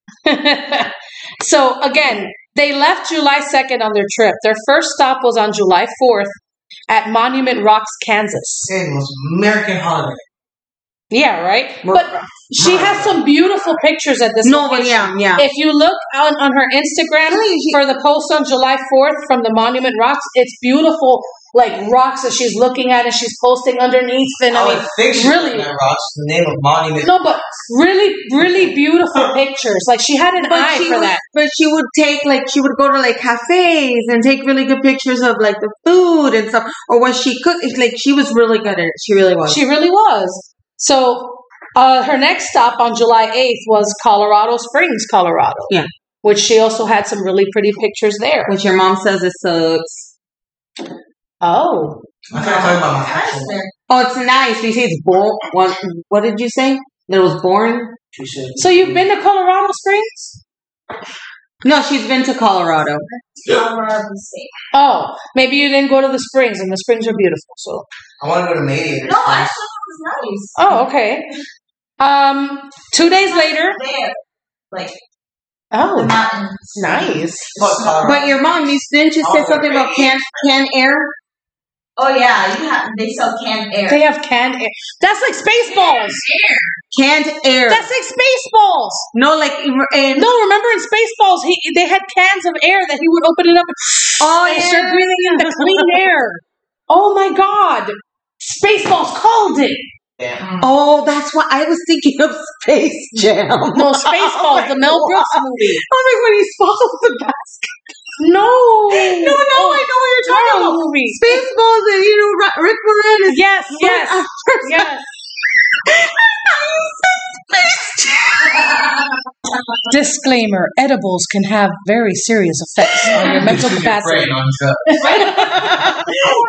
Speaker 1: So again, they left July second on their trip. Their first stop was on July fourth at Monument Rocks, Kansas.
Speaker 3: It's the most American holiday.
Speaker 1: Yeah, right? But she has some beautiful pictures at this
Speaker 2: No, but
Speaker 1: location.
Speaker 2: yeah, yeah.
Speaker 1: If you look on, on her Instagram for the post on July fourth from the Monument Rocks, it's beautiful, like rocks that she's looking at and she's posting underneath. And I
Speaker 3: I
Speaker 1: mean,
Speaker 3: would think she's
Speaker 1: really-
Speaker 3: looking at rocks. The name of monument.
Speaker 1: no, but really, really beautiful pictures. Like she had an
Speaker 2: But
Speaker 1: eye
Speaker 2: she
Speaker 1: for
Speaker 2: would,
Speaker 1: that.
Speaker 2: but she would take like she would go to like cafes and take really good pictures of like the food and stuff. Or when she cooked, it's like she was really good at it. She really was.
Speaker 1: She really was. So uh, her next stop on July eighth was Colorado Springs, Colorado.
Speaker 2: Yeah.
Speaker 1: Which she also had some really pretty pictures there.
Speaker 2: Which your mom says it sucks.
Speaker 1: Oh.
Speaker 3: I'm trying to talk about my actual.
Speaker 2: Oh, it's nice. You say it's boring. What, what did you say? That it was boring?
Speaker 3: She should.
Speaker 1: So you've been to Colorado Springs?
Speaker 2: No, she's been to Colorado.
Speaker 5: Colorado State.
Speaker 1: Oh, maybe you didn't go to the springs, and the springs are beautiful. So,
Speaker 3: I want to go to Mediator.
Speaker 5: No, I thought it was nice.
Speaker 1: oh, okay. Um, two days later.
Speaker 5: There. Like, the
Speaker 1: Oh,
Speaker 5: mountains.
Speaker 1: nice.
Speaker 3: Fuck Colorado.
Speaker 2: But your mom, you didn't you say something about can can air?
Speaker 5: Oh, yeah, you have, they sell canned air.
Speaker 1: They have canned air. That's like Spaceballs.
Speaker 2: Canned air.
Speaker 1: That's like Spaceballs.
Speaker 2: No, like and
Speaker 1: No, remember in Spaceballs, he they had cans of air that he would open it up and,
Speaker 2: oh
Speaker 1: and
Speaker 2: yeah.
Speaker 1: start breathing in the clean air. Oh my God, Spaceballs called it.
Speaker 3: Damn.
Speaker 2: Oh, that's why I was thinking of Space Jam.
Speaker 1: No, Spaceballs, the Mel Brooks movie.
Speaker 2: Oh, like when he swallows the basket.
Speaker 1: No,
Speaker 2: No, no, I know what you're talking
Speaker 1: Wrong
Speaker 2: about.
Speaker 1: movie.
Speaker 2: Spaceballs and you know Ri- Rick Moranis.
Speaker 1: Yes, yes, yes. Disclaimer: edibles can have very serious effects on your mental capacity.
Speaker 3: Brain on drugs.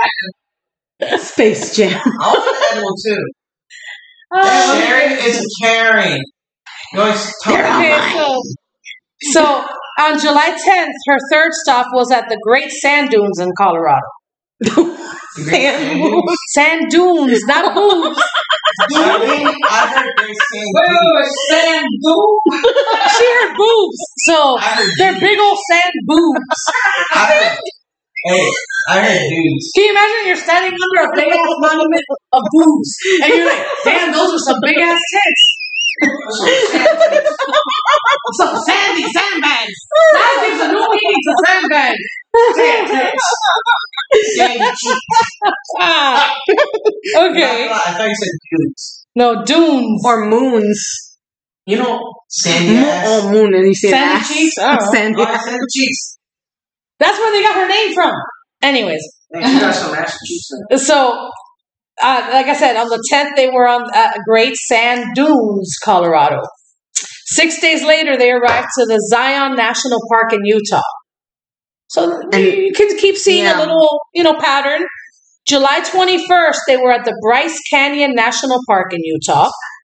Speaker 2: Space Jam.
Speaker 3: I want an edible too.
Speaker 1: Um,
Speaker 3: Sharing is caring. You always talk
Speaker 1: okay,
Speaker 3: about
Speaker 1: so, so on July tenth, her third stop was at the Great Sand Dunes in Colorado.
Speaker 2: Sand
Speaker 3: moves.
Speaker 1: Sand dunes, not boobs.
Speaker 3: I mean, I heard they saying
Speaker 4: Wait, wait, wait. Sand dune?
Speaker 1: She heard boobs, so
Speaker 3: I heard
Speaker 1: they're big old sand boobs.
Speaker 3: I heard, hey, I heard dudes.
Speaker 1: Can you imagine you're standing under a big ass monument of boobs, and you're like, "Damn, those are some big ass tits." Some sandy sandbags. That gives a new meaning to sandbag. Damn tits.
Speaker 3: Sandy cheeks.
Speaker 1: Ah. Okay.
Speaker 3: I thought you said dudes.
Speaker 1: No, dunes.
Speaker 2: or moons.
Speaker 3: You know, sandy
Speaker 2: Mo-
Speaker 3: ass.
Speaker 2: oh, moon, and you say
Speaker 1: Sandy
Speaker 2: ass.
Speaker 1: cheeks? Oh.
Speaker 2: Sandy
Speaker 3: Oh,
Speaker 2: ass.
Speaker 3: sandy cheeks.
Speaker 1: That's where they got her name from. Anyways,
Speaker 3: Man, she got some ass cheeks.
Speaker 1: so uh, like I said, on the tenth, they were on uh, Great Sand Dunes, Colorado. Six days later, they arrived to the Zion National Park in Utah. So
Speaker 2: And-
Speaker 1: you can keep seeing
Speaker 2: yeah.
Speaker 1: a little, you know, pattern. July twenty-first, they were at the Bryce Canyon National Park in Utah.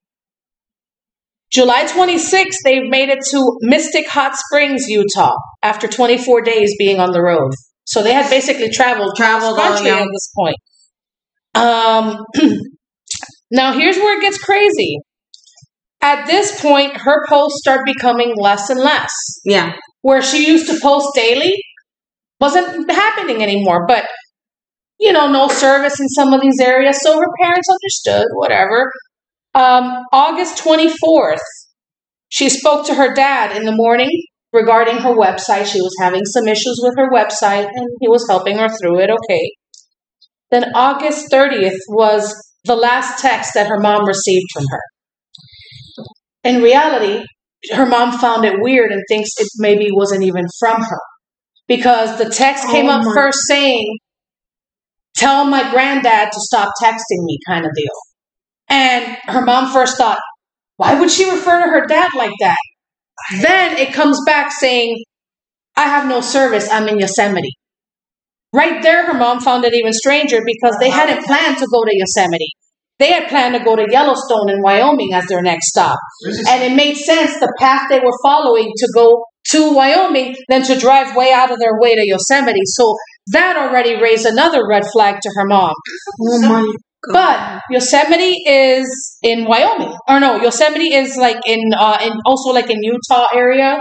Speaker 1: July twenty-sixth, they made it to Mystic Hot Springs, Utah, after twenty-four days being on the road. So they had basically traveled
Speaker 2: Traveled
Speaker 1: cross
Speaker 2: all,
Speaker 1: country
Speaker 2: yeah.
Speaker 1: at this point. Um, now here's where it gets crazy. At this point, her posts start becoming less and less.
Speaker 2: Yeah.
Speaker 1: Where she used to post daily wasn't happening anymore. But, you know, no service in some of these areas. So her parents understood, whatever. Um, August twenty-fourth, she spoke to her dad in the morning regarding her website. She was having some issues with her website, and he was helping her through it. Okay. Then August thirtieth was the last text that her mom received from her. In reality, her mom found it weird and thinks it maybe wasn't even from her. Because the text came
Speaker 2: Oh
Speaker 1: up
Speaker 2: my-
Speaker 1: first saying, "Tell my granddad to stop texting me," kind of deal. And her mom first thought, why would she refer to her dad like that? Then it comes back saying, "I have no service, I'm in Yosemite." Right there, her mom found it even stranger because they hadn't planned to go to Yosemite. They had planned to go to Yellowstone in Wyoming as their next stop. And it made sense, the path they were following, to go to Wyoming than to drive way out of their way to Yosemite. So that already raised another red flag to her mom.
Speaker 2: Oh my.
Speaker 1: But Yosemite is in Wyoming, or no, Yosemite is like in uh, in also like in Utah area.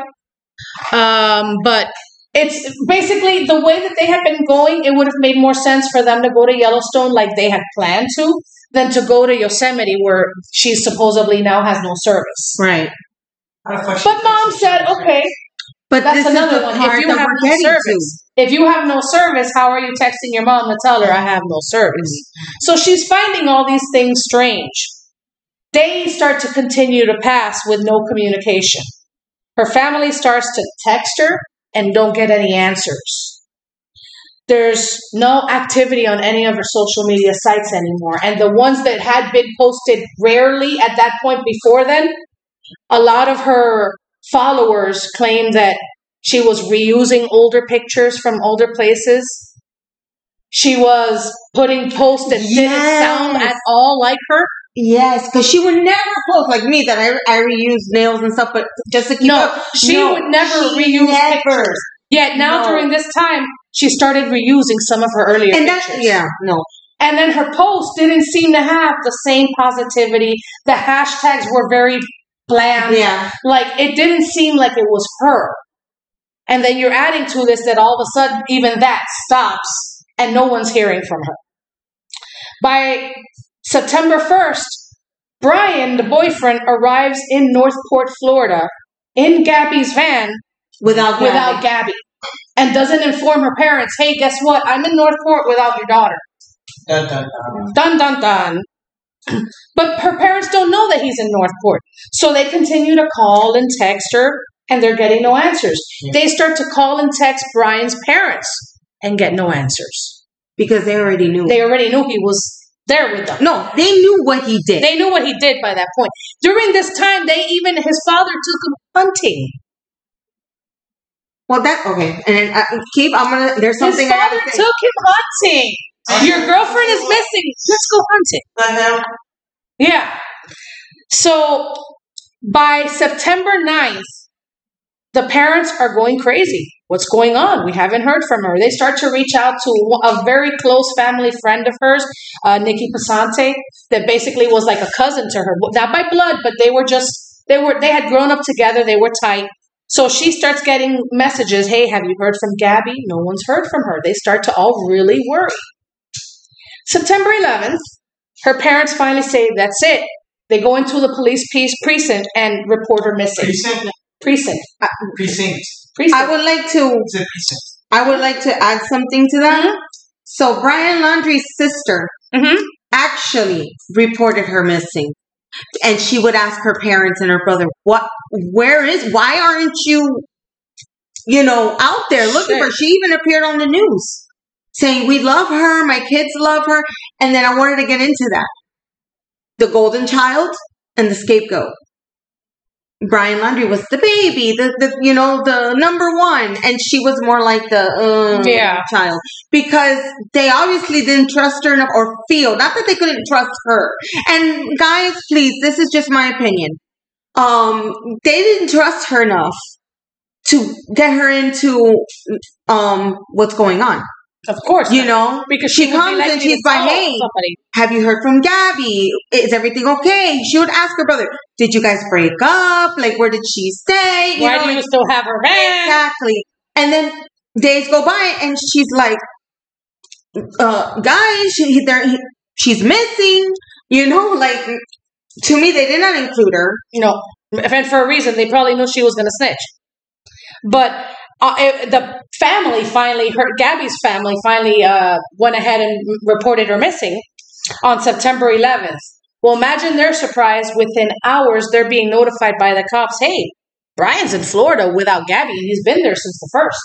Speaker 1: Um, but it's basically the way that they have been going. It would have made more sense for them to go to Yellowstone like they had planned to, than to go to Yosemite where she supposedly now has no service.
Speaker 2: Right.
Speaker 1: But mom said, okay,
Speaker 2: But
Speaker 1: that's
Speaker 2: this
Speaker 1: another
Speaker 2: is the
Speaker 1: one.
Speaker 2: part
Speaker 1: If you
Speaker 2: that
Speaker 1: have
Speaker 2: we're
Speaker 1: no
Speaker 2: getting
Speaker 1: service, if you have no service, how are you texting your mom to tell her I have no service? So she's finding all these things strange. Days start to continue to pass with no communication. Her family starts to text her and don't get any answers. There's no activity on any of her social media sites anymore. And the ones that had been posted rarely at that point before then, a lot of her followers claim that she was reusing older pictures from older places. She was putting posts that didn't
Speaker 2: Yes.
Speaker 1: sound at all like her.
Speaker 2: Yes, because she would never post like me that I, I reuse nails and stuff, but just to keep
Speaker 1: No,
Speaker 2: up.
Speaker 1: she
Speaker 2: No,
Speaker 1: would never
Speaker 2: she
Speaker 1: reuse
Speaker 2: never.
Speaker 1: pictures. Yet now
Speaker 2: No.
Speaker 1: during this time, she started reusing some of her earlier
Speaker 2: And that,
Speaker 1: pictures.
Speaker 2: yeah, no.
Speaker 1: And then her posts didn't seem to have the same positivity. The hashtags were very bland.
Speaker 2: Yeah.
Speaker 1: Like, it didn't seem like it was her. And then you're adding to this that all of a sudden, even that stops and no one's hearing from her. By September first, Brian, the boyfriend, arrives in Northport, Florida, in Gabby's van
Speaker 2: Without
Speaker 1: without Gabby. And doesn't inform her parents, hey, guess what? I'm in Northport without your daughter.
Speaker 3: Dun, dun, dun.
Speaker 1: Dun, dun, dun. But her parents don't know that he's in Northport. So they continue to call and text her, and they're getting no answers.
Speaker 3: Yeah.
Speaker 1: They start to call and text Brian's parents and get no answers.
Speaker 2: because they already knew.
Speaker 1: They already knew he was there with them.
Speaker 2: no, they knew what he did.
Speaker 1: They knew what he did by that point. During this time, they even, his father took him hunting.
Speaker 2: well, that okay, and then uh, keep. I'm gonna. There's something
Speaker 1: His
Speaker 2: I
Speaker 1: father
Speaker 2: gotta say.
Speaker 1: took him hunting. Your girlfriend is missing. Let's go hunting.
Speaker 3: Let him.
Speaker 1: Yeah. So by September ninth, the parents are going crazy. What's going on? We haven't heard from her. They start to reach out to a very close family friend of hers, uh, Nikki Passante, that basically was like a cousin to her. Not by blood, but they were just, they were, they had grown up together. They were tight. So she starts getting messages. Hey, have you heard from Gabby? No one's heard from her. They start to all really worry. September eleventh, her parents finally say, that's it. They go into the police piece precinct and report her missing.
Speaker 3: Precinct.
Speaker 1: Precinct.
Speaker 2: Uh,
Speaker 3: Precinct.
Speaker 1: Precinct.
Speaker 2: I would like to.
Speaker 3: It's a precinct.
Speaker 2: I would like to add something to that. So Brian Laundrie's sister
Speaker 1: Mm-hmm.
Speaker 2: actually reported her missing, and she would ask her parents and her brother, "What? Where is? Why aren't you? You know, out there looking
Speaker 1: Shit.
Speaker 2: for her?" She even appeared on the news saying, "We love her. My kids love her." And then I wanted to get into that: the golden child and the scapegoat. Brian Laundrie was the baby, the, the you know, the number one, and she was more like the uh,
Speaker 1: Yeah.
Speaker 2: child, because they obviously didn't trust her enough, or feel, not that they couldn't trust her. And guys, please, this is just my opinion. Um, they didn't trust her enough to get her into um what's going on.
Speaker 1: Of course.
Speaker 2: You know,
Speaker 1: because
Speaker 2: she
Speaker 1: she, would be
Speaker 2: comes
Speaker 1: likely
Speaker 2: and
Speaker 1: to
Speaker 2: she's like,
Speaker 1: follow
Speaker 2: "Hey,
Speaker 1: somebody.
Speaker 2: have you heard from Gabby? Is everything okay?" She would ask her brother, "Did you guys break up? Like, where did she stay?" You
Speaker 1: Why
Speaker 2: know,
Speaker 1: do
Speaker 2: like,
Speaker 1: you still have her van?
Speaker 2: exactly. And then days go by, and she's like, uh, "Guys, she, there, he, she's missing." You know, like, to me, they did not include her.
Speaker 1: You know, and for a reason, they probably knew she was going to snitch. But uh, it, the family finally, her Gabby's family finally uh, went ahead and reported her missing on September eleventh. Well, imagine their surprise. Within hours, they're being notified by the cops, hey, Brian's in Florida without Gabby, and he's been there since the first.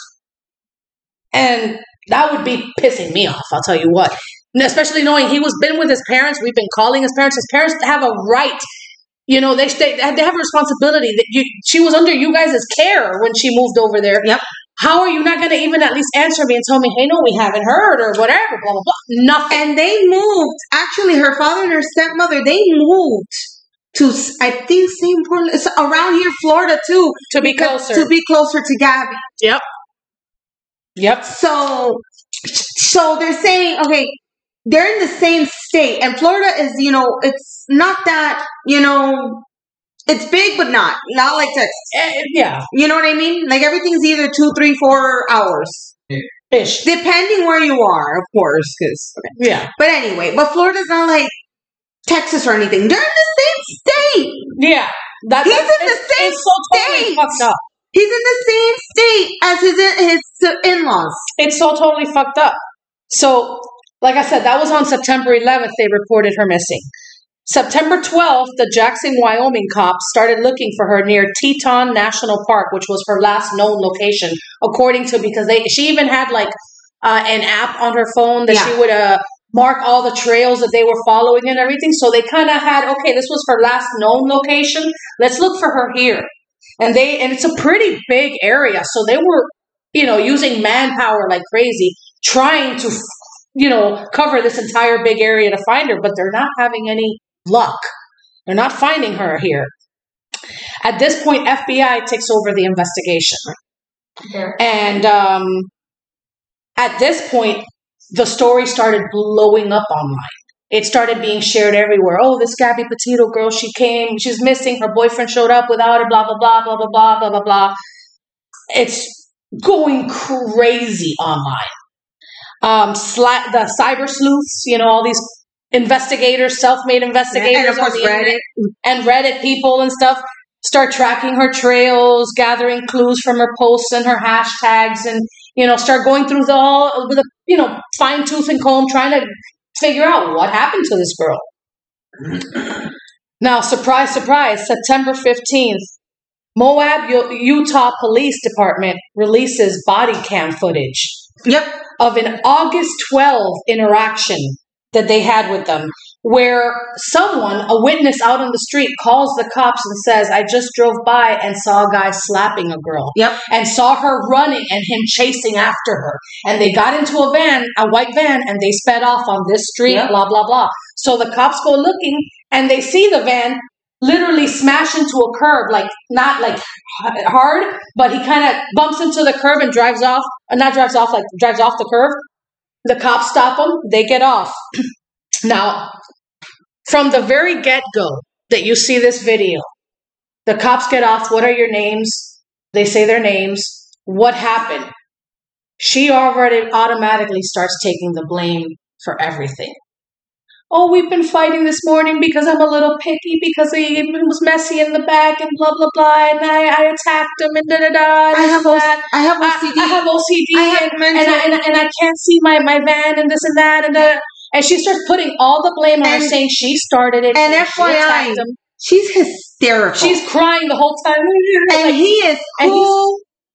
Speaker 1: And that would be pissing me off, I'll tell you what. And especially knowing he was been with his parents. We've been calling his parents. His parents have a right. You know, they they, they have a responsibility. That you, she was under you guys' care when she moved over there.
Speaker 2: Yep.
Speaker 1: How are you not going to even at least answer me and tell me, hey, no, we haven't heard or whatever, blah, blah, blah. Nothing.
Speaker 2: And they moved. Actually, her father and her stepmother, they moved to, I think, Saint Portland, it's around here, Florida, too.
Speaker 1: To be
Speaker 2: because-
Speaker 1: closer.
Speaker 2: To be closer to Gabby.
Speaker 1: Yep. Yep.
Speaker 2: So, so they're saying, okay, they're in the same state. And Florida is, you know, it's not that, you know, it's big, but not. Not like Texas.
Speaker 1: Eh, yeah.
Speaker 2: You know what I mean? Like everything's either two, three, four hours.
Speaker 1: Ish.
Speaker 2: Depending where you are, of course. Cause, okay.
Speaker 1: Yeah.
Speaker 2: But anyway, but Florida's not like Texas or anything. They're in the same state.
Speaker 1: Yeah. That,
Speaker 2: He's
Speaker 1: that's-
Speaker 2: in the
Speaker 1: it's-
Speaker 2: same
Speaker 1: it's so totally
Speaker 2: state.
Speaker 1: fucked up.
Speaker 2: He's in the same state as his his in-laws.
Speaker 1: It's so totally fucked up. So, like I said, that was on September eleventh, they reported her missing. September twelfth, the Jackson, Wyoming cops started looking for her near Teton National Park, which was her last known location, according to, because they, she even had like uh, an app on her phone that
Speaker 2: Yeah.
Speaker 1: she would uh, mark all the trails that they were following and everything. So they kind of had, okay, this was her last known location. Let's look for her here. And they, and it's a pretty big area. So they were, you know, using manpower like crazy, trying to, you know, cover this entire big area to find her, but they're not having any luck. They're not finding her here. At this point, F B I takes over the investigation.
Speaker 5: There.
Speaker 1: And um, at this point, the story started blowing up online. It started being shared everywhere. Oh, this Gabby Petito girl, she came, she's missing, her boyfriend showed up without her, blah, blah, blah, blah, blah, blah, blah, blah, blah. It's going crazy online. Um, sla- the cyber sleuths, you know, all these investigators, self-made investigators,
Speaker 2: And of course,
Speaker 1: on the internet,
Speaker 2: Reddit.
Speaker 1: and Reddit people and stuff start tracking her trails, gathering clues from her posts and her hashtags, and you know, start going through the all with a you know fine tooth and comb, trying to figure out what happened to this girl. Now, surprise, surprise, September fifteenth, Moab, U- Utah Police Department releases body cam footage
Speaker 2: Yep.
Speaker 1: of an August twelfth interaction that they had with them, where someone, a witness out on the street, calls the cops and says, I just drove by and saw a guy slapping a girl.
Speaker 2: Yep.
Speaker 1: And saw her running and him chasing after her. And they got into a van, a white van, and they sped off on this street,
Speaker 2: Yep.
Speaker 1: blah, blah, blah. So the cops go looking, and they see the van literally smash into a curb, like, not like h- hard, but he kind of bumps into the curb and drives off, or not drives off, like drives off the curb. The cops stop him, they get off. Now, from the very get-go that you see this video, the cops get off, what are your names? They say their names. What happened? She already automatically starts taking the blame for everything. Oh, we've been fighting this morning because I'm a little picky because he was messy in the back and blah, blah, blah, and I, I attacked him and da-da-da.
Speaker 2: I have, O- I have
Speaker 1: I,
Speaker 2: O C D.
Speaker 1: I have O C D
Speaker 2: I have
Speaker 1: and,
Speaker 2: mental-
Speaker 1: and, I, and, I, and I can't see my, my van and this and that. And da, and she starts putting all the blame on her,
Speaker 2: And-
Speaker 1: saying she started it.
Speaker 2: and
Speaker 1: she
Speaker 2: F Y I,
Speaker 1: attacked him.
Speaker 2: She's hysterical.
Speaker 1: She's crying the whole time.
Speaker 2: and
Speaker 1: Like,
Speaker 2: he is
Speaker 1: and he's-
Speaker 2: cool.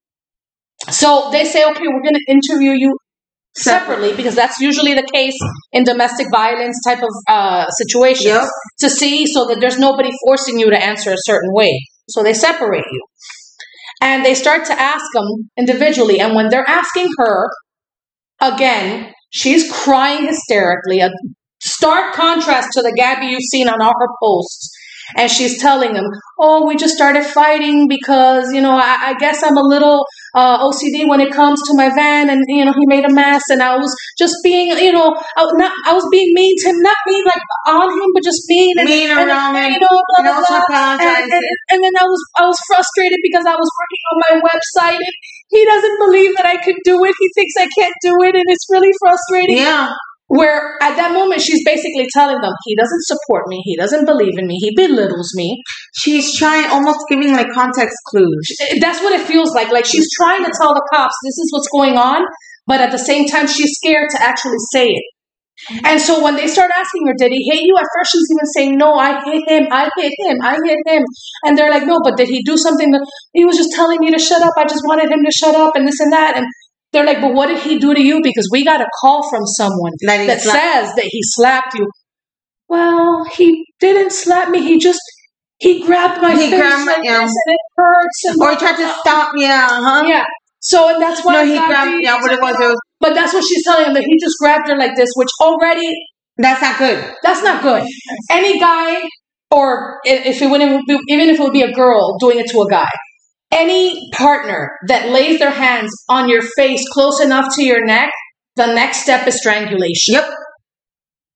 Speaker 1: so they say, okay, we're going to interview you separately because that's usually the case in domestic violence type of uh, situations
Speaker 2: Yep.
Speaker 1: to see so that there's nobody forcing you to answer a certain way. So they separate you. And they start to ask them individually. And when they're asking her, again, she's crying hysterically. A stark contrast to the Gabby you've seen on all her posts. And she's telling them, oh, we just started fighting because, you know, I, I guess I'm a little uh, O C D when it comes to my van. And, you know, he made a mess. And I was just being, you know, I, not, I was being mean to him. Not mean like on him, but just mean. And,
Speaker 2: Mean
Speaker 1: and,
Speaker 2: around him.
Speaker 1: you know, blah,
Speaker 2: And
Speaker 1: blah,
Speaker 2: also
Speaker 1: blah.
Speaker 2: apologizing.
Speaker 1: And, and, and then I was I was frustrated because I was working on my website. And he doesn't believe that I could do it. He thinks I can't do it. And it's really frustrating.
Speaker 2: Yeah.
Speaker 1: Where at that moment she's basically telling them he doesn't support me, he doesn't believe in me, he belittles me.
Speaker 2: She's trying, almost giving like context clues.
Speaker 1: That's what it feels like. Like she's trying to tell the cops this is what's going on, but at the same time she's scared to actually say it. And so when they start asking her, did he hit you? At first she's even saying, no, I hit him, I hit him, I hit him. And they're like, no, but did he do something that he was just telling me to shut up? I just wanted him to shut up and this and that. And they're like, but what did he do to you? Because we got a call from someone
Speaker 2: That he
Speaker 1: that
Speaker 2: slapped-
Speaker 1: says that he slapped you. Well, he didn't slap me. He just, he grabbed my
Speaker 2: He
Speaker 1: face
Speaker 2: grabbed my-
Speaker 1: like
Speaker 2: yeah.
Speaker 1: this and it hurts. And
Speaker 2: Or he tried to stop, yeah, huh?
Speaker 1: Yeah. So, and that's why.
Speaker 2: No, he
Speaker 1: Gabby-
Speaker 2: grabbed, yeah, what it was, it was,
Speaker 1: But that's what she's telling him, that he just grabbed her like this, which already,
Speaker 2: that's not good.
Speaker 1: that's not good. Any guy, or i- if it wouldn't be, even if it would be a girl doing it to a guy, any partner that lays their hands on your face close enough to your neck, the next step is strangulation.
Speaker 2: Yep.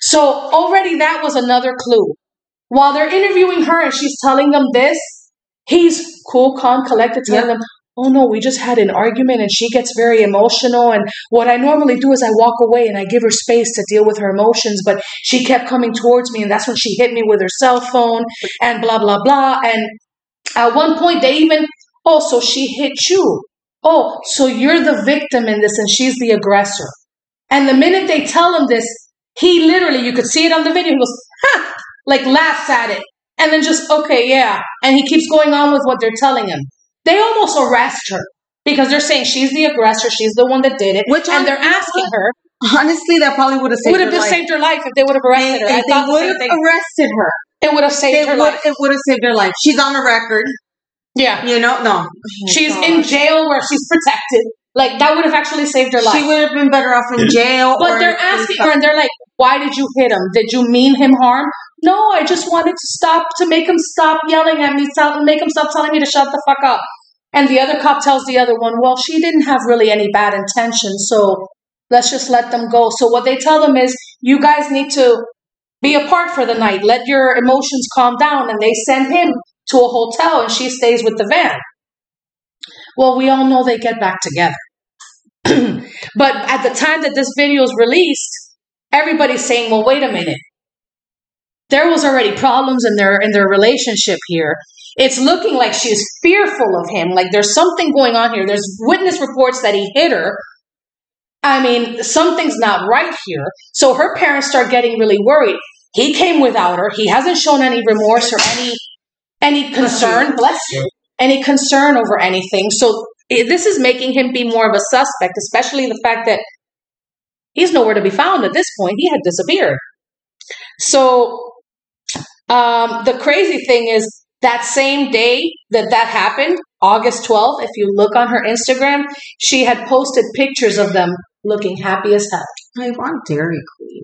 Speaker 1: So already that was another clue. While they're interviewing her and she's telling them this, he's cool, calm, collected, telling
Speaker 2: Yep.
Speaker 1: them, oh no, we just had an argument and she gets very emotional. And what I normally do is I walk away and I give her space to deal with her emotions. But she kept coming towards me and that's when she hit me with her cell phone and blah, blah, blah. And at one point they even, oh, so she hit you. Oh, so you're the victim in this and she's the aggressor. And the minute they tell him this, he literally, you could see it on the video, he goes, ha, like laughs at it. And then just, okay, yeah. And he keeps going on with what they're telling him. They almost arrest her because they're saying she's the aggressor, she's the one that did it.
Speaker 2: Which
Speaker 1: and
Speaker 2: I-
Speaker 1: they're asking her.
Speaker 2: Honestly, that probably would have saved
Speaker 1: Would have
Speaker 2: her
Speaker 1: just
Speaker 2: life.
Speaker 1: saved her life if they would have arrested her. I
Speaker 2: If they
Speaker 1: thought the
Speaker 2: would
Speaker 1: same
Speaker 2: have
Speaker 1: thing.
Speaker 2: arrested her,
Speaker 1: It would have saved
Speaker 2: it
Speaker 1: her
Speaker 2: would
Speaker 1: life.
Speaker 2: it would have saved her life. She's on a record.
Speaker 1: Yeah.
Speaker 2: You know, no.
Speaker 1: She's in jail where she's protected. Like, that would have actually saved her life.
Speaker 2: She would have been better off in jail.
Speaker 1: But
Speaker 2: or
Speaker 1: they're
Speaker 2: in
Speaker 1: asking
Speaker 2: some-
Speaker 1: her, and they're like, why did you hit him? Did you mean him harm? No, I just wanted to stop, to make him stop yelling at me, tell, make him stop telling me to shut the fuck up. And the other cop tells the other one, well, she didn't have really any bad intentions, so let's just let them go. So what they tell them is, you guys need to be apart for the night. Let your emotions calm down. And they send him to a hotel, and she stays with the van. Well, we all know they get back together. But at the time that this video is released, everybody's saying, well, wait a minute. There was already problems in their in their relationship here. It's looking like she's fearful of him. Like there's something going on here. There's witness reports that he hit her. I mean, something's not right here. So her parents start getting really worried. He came without her. He hasn't shown any remorse or any any concern. Bless you. Any concern over anything. So it, this is making him be more of a suspect, especially the fact that he's nowhere to be found at this point. He had disappeared. So um, the crazy thing is that same day that that happened, August twelfth, if you look on her Instagram, she had posted pictures of them looking happy as hell.
Speaker 2: I want Dairy Queen.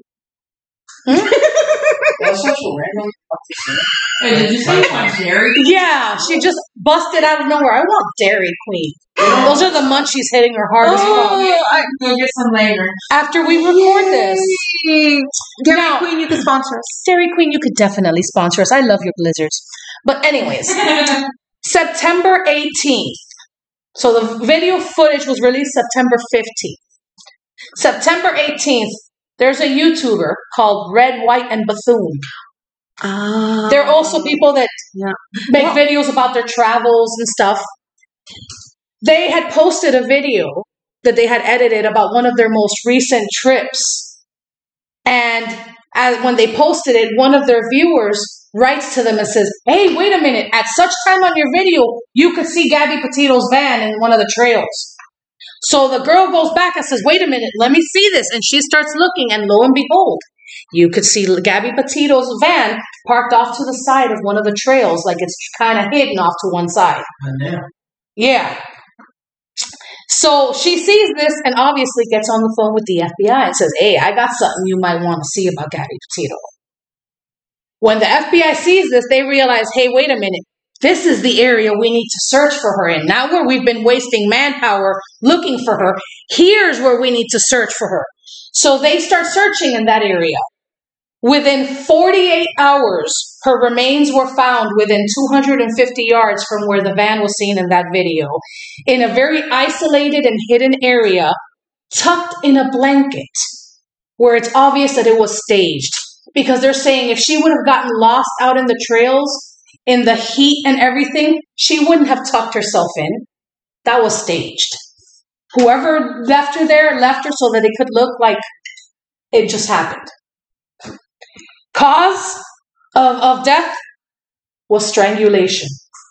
Speaker 3: That's such a random
Speaker 4: Wait, did you say you want Dairy?
Speaker 1: Yeah, she just busted out of nowhere. I want Dairy Queen. Those are the munchies hitting her hard as fuck.
Speaker 2: Oh, I,
Speaker 4: Go get some later.
Speaker 1: After we record this,
Speaker 2: Yay. Dairy
Speaker 1: Now-
Speaker 2: Queen, you can sponsor us.
Speaker 1: Dairy Queen, you could definitely sponsor us. I love your blizzards. But anyways, September eighteenth. So the video footage was released September fifteenth. September eighteenth, there's a YouTuber called Red, White, and Bethune.
Speaker 2: Ah.
Speaker 1: There are also people that
Speaker 2: Yeah.
Speaker 1: make
Speaker 2: Well-
Speaker 1: videos about their travels and stuff. They had posted a video that they had edited about one of their most recent trips. And as, when they posted it, one of their viewers writes to them and says, hey, wait a minute. At such time on your video, you could see Gabby Petito's van in one of the trails. So the girl goes back and says, wait a minute, let me see this. And she starts looking, and lo and behold, you could see Gabby Petito's van parked off to the side of one of the trails, like it's kind of hidden off to one side.
Speaker 3: Yeah.
Speaker 1: Yeah. So she sees this and obviously gets on the phone with the F B I and says, hey, I got something you might want to see about Gabby Petito. When the F B I sees this, they realize, hey, wait a minute. This is the area we need to search for her in. Not where we've been wasting manpower looking for her. Here's where we need to search for her. So they start searching in that area. Within forty-eight hours, her remains were found within two hundred fifty yards from where the van was seen in that video, in a very isolated and hidden area, tucked in a blanket, where it's obvious that it was staged. Because they're saying if she would have gotten lost out in the trails, in the heat and everything, she wouldn't have tucked herself in. That was staged. Whoever left her there, left her so that it could look like it just happened. Cause of, of death was strangulation.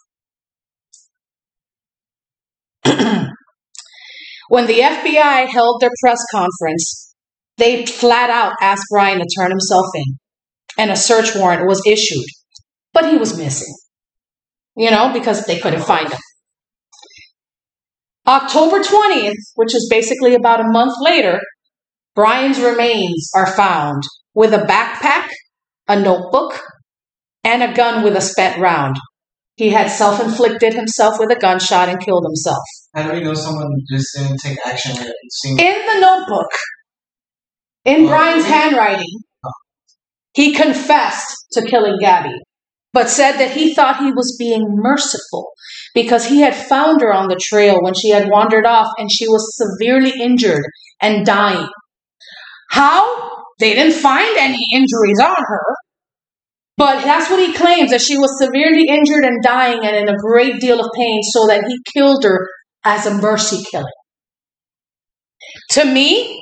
Speaker 1: When the F B I held their press conference, they flat out asked Brian to turn himself in, and a search warrant was issued. But he was missing, you know, because they couldn't find him. October twentieth, which is basically about a month later, Brian's remains are found with a backpack, a notebook, and a gun with a spent round. He had self-inflicted himself with a gunshot and killed himself.
Speaker 3: How do we know someone just didn't take action when it seemed
Speaker 1: In the notebook, in Brian's handwriting, he confessed to killing Gabby, but said that he thought he was being merciful because he had found her on the trail when she had wandered off and she was severely injured and dying. How? They didn't find any injuries on her. But that's what he claims, that she was severely injured and dying and in a great deal of pain, so that he killed her as a mercy killing. To me,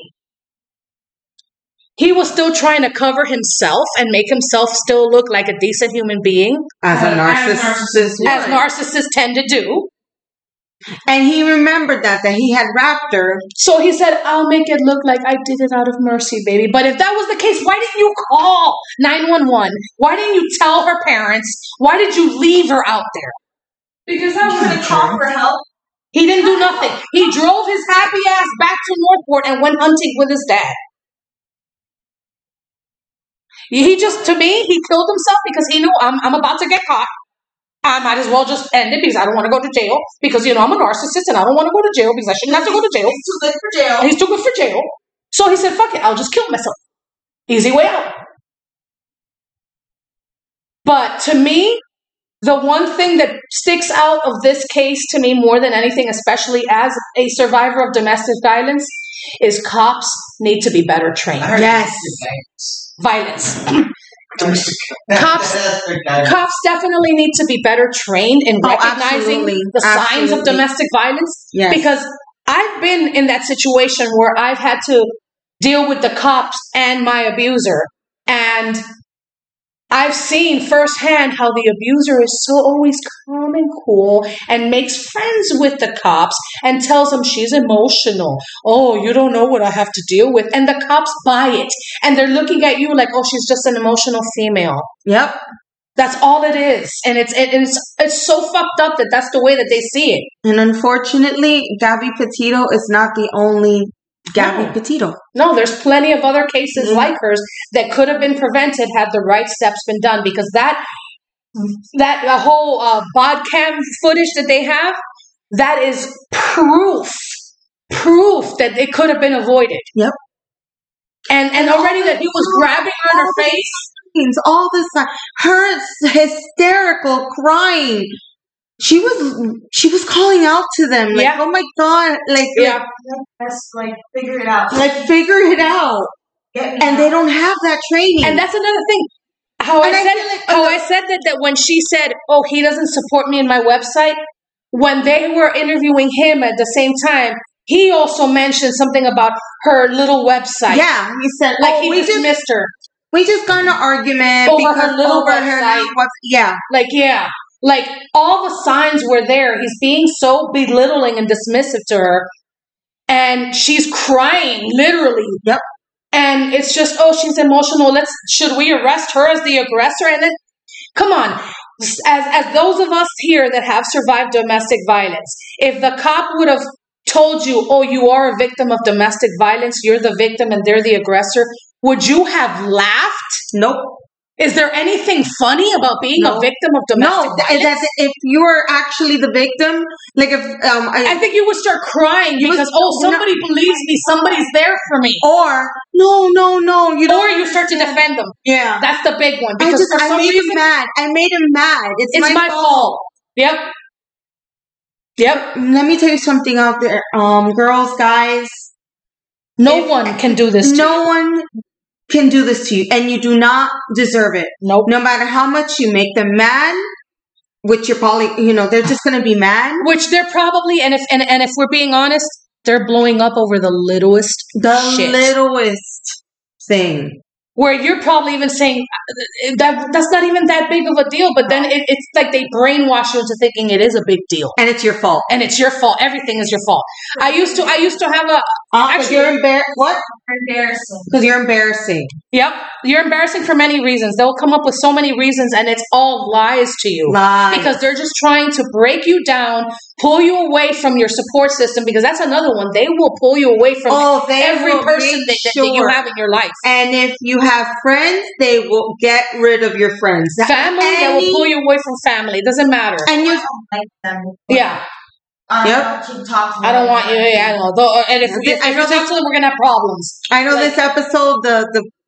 Speaker 1: he was still trying to cover himself and make himself still look like a decent human being.
Speaker 2: As a
Speaker 4: As
Speaker 2: narcissist.
Speaker 1: As narcissists tend to do.
Speaker 2: And he remembered that, that he had rapped her.
Speaker 1: So he said, I'll make it look like I did it out of mercy, baby. But if that was the case, why didn't you call nine one one? Why didn't you tell her parents? Why did you leave her out there?
Speaker 4: Because that was
Speaker 5: gonna call for help.
Speaker 1: He didn't do nothing. He drove his happy ass back to Northport and went hunting with his dad. He just, to me, he killed himself because he knew I'm, I'm about to get caught. I might as well just end it because I don't want to go to jail. Because, you know, I'm a narcissist and I don't want to go to jail because I shouldn't have to go to jail.
Speaker 5: He's too good for jail.
Speaker 1: He's too good for jail. So he said, fuck it, I'll just kill myself. Easy way out. But to me, the one thing that sticks out of this case to me more than anything, especially as a survivor of domestic violence, is cops need to be better trained.
Speaker 2: Yes.
Speaker 1: Violence.
Speaker 3: Domestic.
Speaker 1: Cops-
Speaker 3: That's their guy.
Speaker 1: Cops definitely need to be better trained in
Speaker 2: Oh,
Speaker 1: recognizing
Speaker 2: absolutely.
Speaker 1: the signs of
Speaker 2: Absolutely.
Speaker 1: domestic violence.
Speaker 2: Yes.
Speaker 1: Because I've been in that situation where I've had to deal with the cops and my abuser. And I've seen firsthand how the abuser is so always calm and cool and makes friends with the cops and tells them she's emotional. Oh, you don't know what I have to deal with. And the cops buy it. And they're looking at you like, oh, she's just an emotional female.
Speaker 2: Yep.
Speaker 1: That's all it is. And it's it, it's it's so fucked up that that's the way that they see it.
Speaker 2: And unfortunately, Gabby Petito is not the only Gabby
Speaker 1: No.
Speaker 2: Petito.
Speaker 1: No, there's plenty of other cases
Speaker 2: Mhm.
Speaker 1: like hers that could have been prevented had the right steps been done. Because that that the whole uh, bod cam footage that they have, that is proof, proof that it could have been avoided.
Speaker 2: Yep.
Speaker 1: And and already that he was grabbing her in her face.
Speaker 2: All this time, her hysterical crying. She was she was calling out to them like,
Speaker 1: Yeah.
Speaker 2: "Oh my god!" Like,
Speaker 1: Yeah.
Speaker 5: Let's like figure it out.
Speaker 2: like, like figure it out.
Speaker 5: Get me
Speaker 2: And
Speaker 5: out.
Speaker 2: they don't have that training.
Speaker 1: And that's another thing. How I
Speaker 2: And I
Speaker 1: said
Speaker 2: feel like-
Speaker 1: how I said that that when she said, "Oh, he doesn't support me in my website," when they were interviewing him at the same time, he also mentioned something about her little website.
Speaker 2: yeah, he said,
Speaker 1: Like
Speaker 2: "Oh,
Speaker 1: he
Speaker 2: we just
Speaker 1: dismissed her.
Speaker 2: we just got in an argument
Speaker 1: Over her
Speaker 2: because
Speaker 1: little
Speaker 2: over her
Speaker 1: website.
Speaker 2: little webs- yeah."
Speaker 1: Like, yeah. Like all the signs were there. He's being so belittling and dismissive to her. And she's crying, literally.
Speaker 2: Yep.
Speaker 1: And it's just, oh, she's emotional. Let's should we arrest her as the aggressor? And then come on. As as those of us here that have survived domestic violence, if the cop would have told you, oh, you are a victim of domestic violence, you're the victim and they're the aggressor, would you have laughed?
Speaker 2: Nope.
Speaker 1: Is there anything funny about being a
Speaker 2: No.
Speaker 1: victim of domestic
Speaker 2: No, th-
Speaker 1: violence?
Speaker 2: that's if you were actually the victim. Like if um, I,
Speaker 1: I think you would start crying
Speaker 2: You
Speaker 1: because,
Speaker 2: was-
Speaker 1: oh, somebody believes me, somebody's there for me.
Speaker 2: or no, no, no, you don't.
Speaker 1: Or you start to defend them.
Speaker 2: Yeah.
Speaker 1: That's the big one.
Speaker 2: I
Speaker 1: Because
Speaker 2: just
Speaker 1: for
Speaker 2: I
Speaker 1: some
Speaker 2: made
Speaker 1: reason,
Speaker 2: him mad. I made him mad. It's,
Speaker 1: it's my, fault. Yep. Yep.
Speaker 2: Let me tell you something out there, um, girls, guys.
Speaker 1: No
Speaker 2: If-
Speaker 1: one can do this to
Speaker 2: No
Speaker 1: you.
Speaker 2: one can do this to you, and you do not deserve it.
Speaker 1: Nope.
Speaker 2: No matter how much you make them mad, which you're probably, you know, they're just gonna be mad.
Speaker 1: Which they're probably, and if and, and if we're being honest, they're blowing up over the littlest
Speaker 2: The
Speaker 1: shit.
Speaker 2: littlest thing.
Speaker 1: Where you're probably even saying that that's not even that big of a deal, but then it, it's like they brainwash you into thinking it is a big deal,
Speaker 2: And it's your fault.
Speaker 1: and it's your fault. Everything is your fault. I used to, I used to have a
Speaker 2: Uh,
Speaker 1: Actually-
Speaker 2: you're embarrassed. What?
Speaker 5: Embarrassing.
Speaker 2: Because you're embarrassing.
Speaker 1: Yep. You're embarrassing for many reasons. They'll come up with so many reasons and it's all lies to you.
Speaker 2: Lies.
Speaker 1: Because they're just trying to break you down, pull you away from your support system, because that's another one. They will pull you away from
Speaker 2: oh, they
Speaker 1: every
Speaker 2: will
Speaker 1: person
Speaker 2: make
Speaker 1: that, that, that you
Speaker 2: sure.
Speaker 1: have in your life.
Speaker 2: And if you have friends, they will get rid of your friends.
Speaker 1: Family, they will
Speaker 2: Any-
Speaker 1: pull you away from family. It doesn't matter.
Speaker 2: And you,
Speaker 5: I don't like them.
Speaker 1: Yeah.
Speaker 5: I
Speaker 2: Yep.
Speaker 5: don't keep talking.
Speaker 1: I don't want you. Yeah, I don't know. Though, and if,
Speaker 2: I
Speaker 1: if, if
Speaker 2: know
Speaker 1: you talk to them, we're going to have problems.
Speaker 2: I know
Speaker 1: Like-
Speaker 2: this episode, the, the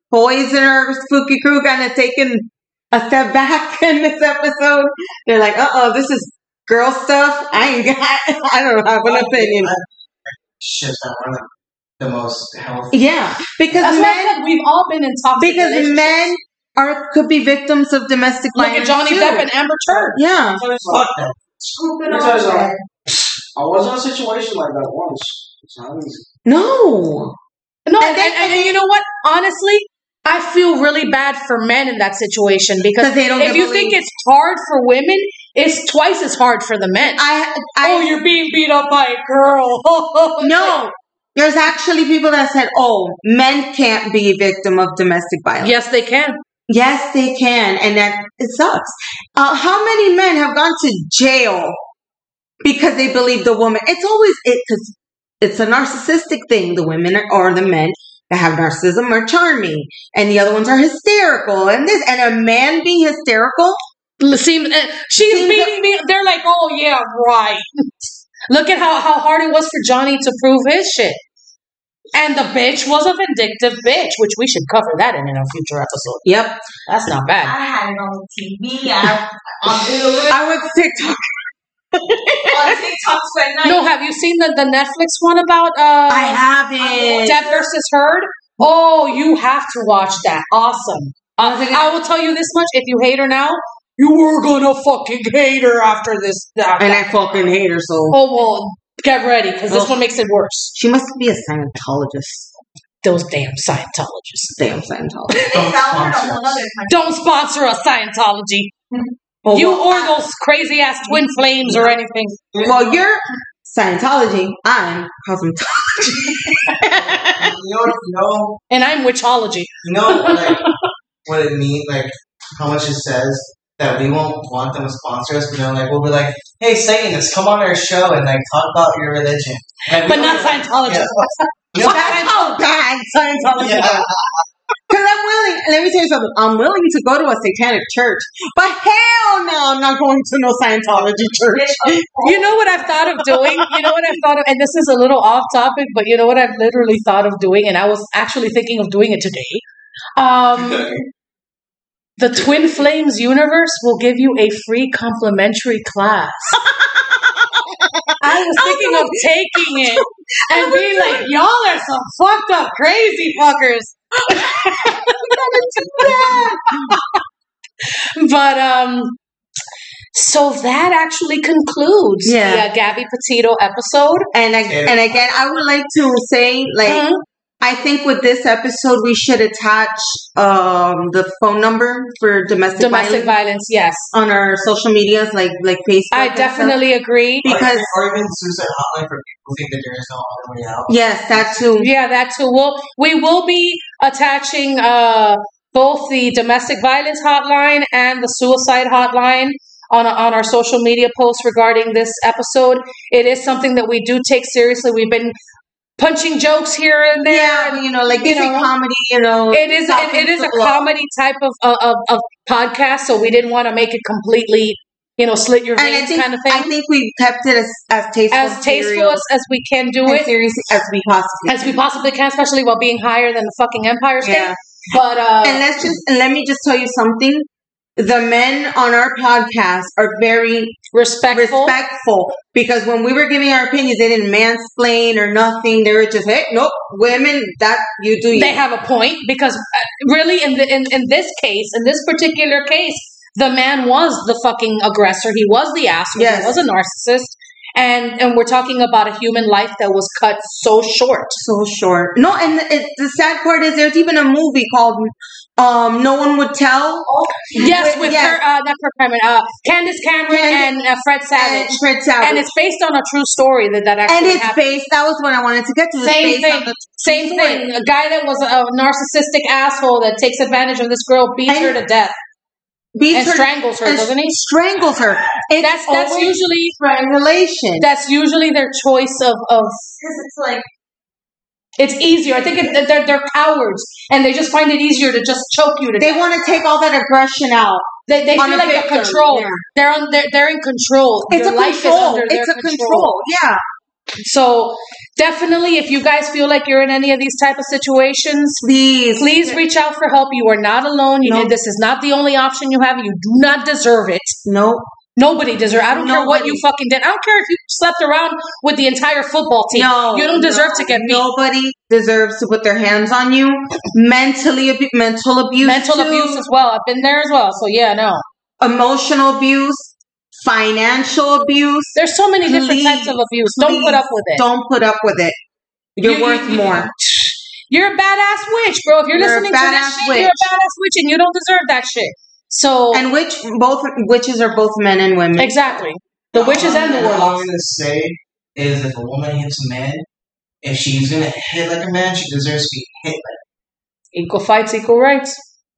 Speaker 2: boys in our spooky crew kind of taking a step back in this episode. They're like, uh oh, this is girl stuff. I ain't got, I don't have an opinion.
Speaker 3: Shit, that one of the most healthy.
Speaker 2: Yeah, because
Speaker 1: That's why I
Speaker 2: men,
Speaker 1: said we've all been in toxic
Speaker 2: because
Speaker 1: relationships.
Speaker 2: men are could be victims of domestic
Speaker 1: Look
Speaker 2: violence.
Speaker 1: at Johnny
Speaker 2: too.
Speaker 1: Depp and Amber Turd.
Speaker 2: Yeah.
Speaker 3: Fuck them.
Speaker 5: Scooping
Speaker 6: Let me
Speaker 5: on
Speaker 6: tell you something.
Speaker 5: there.
Speaker 6: I was in a situation like that once. It's not easy.
Speaker 2: No.
Speaker 1: No,
Speaker 2: And
Speaker 1: and,
Speaker 2: then-
Speaker 1: and, and you know what? Honestly, I feel really bad for men in that situation because
Speaker 2: 'Cause they don't
Speaker 1: if
Speaker 2: get
Speaker 1: you
Speaker 2: bullied.
Speaker 1: think it's hard for women, it's twice as hard for the men.
Speaker 2: I, I,
Speaker 1: oh, you're being beat up by a girl.
Speaker 2: no. There's actually people that said, oh, men can't be a victim of domestic violence.
Speaker 1: Yes, they can.
Speaker 2: Yes, they can, and that it sucks. Uh, how many men have gone to jail because they believe the woman? It's always it because it's a narcissistic thing. The women are, or the men that have narcissism are charming, and the other ones are hysterical. And this, and a man being hysterical.
Speaker 1: Seems uh, she's
Speaker 2: Seems
Speaker 1: beating me. They're like, oh yeah, right. Look at how, how hard it was for Johnny to prove his shit. And the bitch was a vindictive bitch, which we should cover that in, in a future episode.
Speaker 2: Yep,
Speaker 1: That's not bad.
Speaker 5: I had it on the T V. I on video
Speaker 2: I went to TikTok.
Speaker 5: on TikTok at night.
Speaker 1: No, have you seen the, the Netflix one about uh
Speaker 2: I haven't.
Speaker 1: Depp versus Heard? Oh, you have to watch that. Awesome. Uh, I will tell you this much: if you hate her now, you were gonna fucking hate her after this. After
Speaker 2: And I fucking hate her so.
Speaker 1: oh well, get ready because this
Speaker 2: Oh.
Speaker 1: one makes it worse.
Speaker 2: She must be a Scientologist.
Speaker 1: Those damn Scientologists.
Speaker 2: Damn Scientologist.
Speaker 5: They
Speaker 3: Don't
Speaker 5: found her
Speaker 3: sponsor
Speaker 5: in
Speaker 3: us.
Speaker 5: another country.
Speaker 1: Don't sponsor a Scientology.
Speaker 2: Oh,
Speaker 1: You
Speaker 2: well,
Speaker 1: or those crazy ass twin flames or anything.
Speaker 2: well, you're Scientology. I'm cosmetology.
Speaker 3: You know, you know,
Speaker 1: And I'm witchology.
Speaker 3: you know, like what it means, like how much it says that we won't want them to sponsor us, but then like we'll be like, "Hey, Satanists, come on our show and like talk about your religion." Like, we
Speaker 1: But
Speaker 3: don't-
Speaker 1: not Scientology.
Speaker 3: Yeah. You know,
Speaker 2: That's how bad Scientology
Speaker 3: yeah.
Speaker 2: is. Because I'm willing, let me tell you something. I'm willing to go to a satanic church, but hell no, I'm not going to no Scientology church.
Speaker 1: You know what I've thought of doing? You know what I've thought of, and this is a little off topic, but you know what I've literally thought of doing, and I was actually thinking of doing it today. Um, the Twin Flames universe will give you a free complimentary class. I was thinking of taking it and being like, y'all are some fucked up crazy fuckers. But um so that actually concludes
Speaker 2: Yeah.
Speaker 1: the uh, Gabby Petito episode.
Speaker 2: And I, and again, I would like to say, like,
Speaker 1: Mhm.
Speaker 2: I think with this episode, we should attach um, the phone number for domestic,
Speaker 1: Domestic
Speaker 2: violence
Speaker 1: violence, yes.
Speaker 2: on our social medias, like like Facebook.
Speaker 1: I
Speaker 2: and stuff.
Speaker 1: definitely agree.
Speaker 2: because
Speaker 3: or even suicide hotline for people who think that there is no other way out.
Speaker 2: yes, that too.
Speaker 1: Yeah, that too. We'll, we will be attaching uh, both the domestic violence hotline and the suicide hotline on, on our social media posts regarding this episode. It is something that we do take seriously. We've been punching jokes here and there.
Speaker 2: Yeah, you know, like
Speaker 1: You
Speaker 2: you know,
Speaker 1: know,
Speaker 2: comedy. You know,
Speaker 1: It is it, it is a comedy type of, of, of podcast, so we didn't want to make it completely, you know, slit your
Speaker 2: and I
Speaker 1: veins
Speaker 2: think
Speaker 1: kind of thing.
Speaker 2: I think we kept it as as tasteful,
Speaker 1: as tasteful
Speaker 2: serious,
Speaker 1: as, as we can do
Speaker 2: and
Speaker 1: it,
Speaker 2: serious as we possibly.
Speaker 1: as we possibly can, especially while being higher than the fucking Empire State.
Speaker 2: Yeah.
Speaker 1: But uh,
Speaker 2: And let's just and let me just tell you something. The men on our podcast are very
Speaker 1: respectful.
Speaker 2: respectful because when we were giving our opinions, they didn't mansplain or nothing. They were just, hey, nope, women, that you do. You.
Speaker 1: They have a point because uh, really, in the in, in this case, in this particular case, the man was the fucking aggressor. He was the asshole.
Speaker 2: Yes.
Speaker 1: He was a narcissist, and and we're talking about a human life that was cut so short.
Speaker 2: so short. No, and it, the sad part is there's even a movie called um, No One Would Tell.
Speaker 1: Yes,
Speaker 2: With-
Speaker 1: with
Speaker 2: yes.
Speaker 1: her, uh, not Kirk Cameron, uh, Candace Cameron
Speaker 2: Candace-
Speaker 1: and uh, Fred Savage.
Speaker 2: And Fred Savage.
Speaker 1: And it's based on a true story that, that
Speaker 2: And
Speaker 1: actually
Speaker 2: it's
Speaker 1: happened.
Speaker 2: based, that was what I wanted to get to. It's
Speaker 1: Same
Speaker 2: based
Speaker 1: thing.
Speaker 2: on the
Speaker 1: Same
Speaker 2: story.
Speaker 1: thing. A guy that was a narcissistic asshole that takes advantage of this girl, beats
Speaker 2: And-
Speaker 1: her to death,
Speaker 2: Beats
Speaker 1: and
Speaker 2: her
Speaker 1: strangles her,
Speaker 2: and
Speaker 1: doesn't he?
Speaker 2: Strangles her. It's
Speaker 1: That's that's
Speaker 2: always
Speaker 1: usually
Speaker 2: strangulation.
Speaker 1: that's usually their choice of of.
Speaker 5: Because it's like,
Speaker 1: It's easier. I think it, they're they're cowards, and they just find it easier to just choke you to
Speaker 2: They
Speaker 1: death.
Speaker 2: want to take all that aggression out.
Speaker 1: They, they
Speaker 2: on
Speaker 1: feel
Speaker 2: a
Speaker 1: like they're
Speaker 2: victim,
Speaker 1: control.
Speaker 2: yeah.
Speaker 1: They're on. They're, they're in control.
Speaker 2: It's
Speaker 1: Your
Speaker 2: a
Speaker 1: life
Speaker 2: control.
Speaker 1: is under their
Speaker 2: It's a control. Yeah.
Speaker 1: So definitely, if you guys feel like you're in any of these type of situations,
Speaker 2: Please.
Speaker 1: please reach out for help. You are not alone. You
Speaker 2: No.
Speaker 1: This is not the only option you have. You do not deserve it.
Speaker 2: No.
Speaker 1: Nobody deserves. I don't care what
Speaker 2: Nobody.
Speaker 1: you fucking did. I don't care if you slept around with the entire football team.
Speaker 2: No.
Speaker 1: You don't deserve
Speaker 2: no.
Speaker 1: to get beat.
Speaker 2: Nobody deserves to put their hands on you. Mentally, abu- mental abuse.
Speaker 1: Mental
Speaker 2: too.
Speaker 1: abuse as well. I've been there as well. So yeah, no.
Speaker 2: Emotional abuse. Financial abuse.
Speaker 1: There's so many different
Speaker 2: Please,
Speaker 1: types of abuse. Don't
Speaker 2: please
Speaker 1: put up with it.
Speaker 2: Don't put up with it. You're
Speaker 1: You-
Speaker 2: worth
Speaker 1: you-
Speaker 2: more.
Speaker 1: You're a badass witch, bro. If you're,
Speaker 2: You're a
Speaker 1: listening to this
Speaker 2: badass
Speaker 1: shit,
Speaker 2: witch.
Speaker 1: you're a badass witch, and you don't deserve that shit. So
Speaker 2: And which both witches are both men and women.
Speaker 1: exactly, the witches and the
Speaker 3: All I'm
Speaker 1: warlocks.
Speaker 3: gonna say is, if a woman hits a man, if she's gonna hit like a man, she deserves to be hit like.
Speaker 1: Equal fights, equal rights.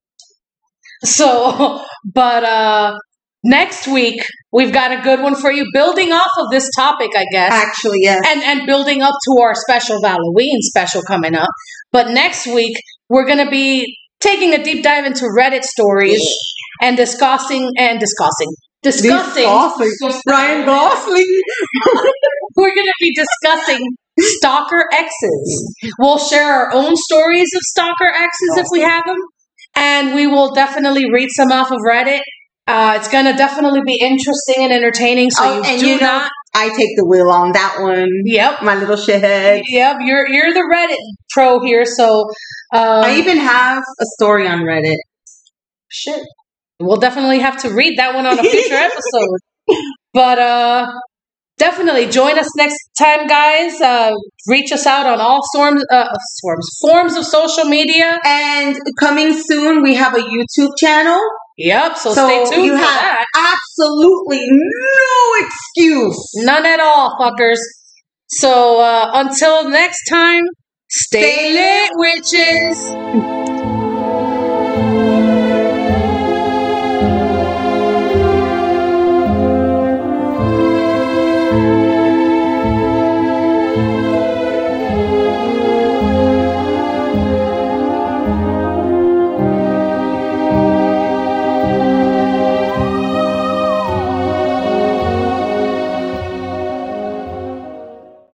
Speaker 1: So, but uh next week we've got a good one for you, building off of this topic, I guess.
Speaker 2: Actually, yes.
Speaker 1: and and building up to our special Halloween special coming up. But next week we're gonna be taking a deep dive into Reddit stories and discussing and discussing discussing.
Speaker 2: Ryan Gosling.
Speaker 1: We're gonna be discussing stalker exes. We'll share our own stories of stalker exes if we have them, and we will definitely read some off of Reddit. Uh, it's gonna definitely be interesting and entertaining. So
Speaker 2: Oh,
Speaker 1: you
Speaker 2: and
Speaker 1: do
Speaker 2: you know,
Speaker 1: not.
Speaker 2: I take the wheel on that one.
Speaker 1: Yep.
Speaker 2: My little shithead.
Speaker 1: Yep, you're you're the Reddit pro here, so um,
Speaker 2: I even have a story on Reddit.
Speaker 1: shit. We'll definitely have to read that one on a future episode. But uh definitely join us next time, guys. Uh reach us out on all forms uh forms forms of social media.
Speaker 2: And coming soon, we have a YouTube channel.
Speaker 1: Yep, so,
Speaker 2: So
Speaker 1: stay tuned
Speaker 2: you
Speaker 1: for
Speaker 2: have
Speaker 1: that.
Speaker 2: absolutely no excuse.
Speaker 1: None at all, fuckers. So uh until next time, stay,
Speaker 2: Stay
Speaker 1: lit, witches.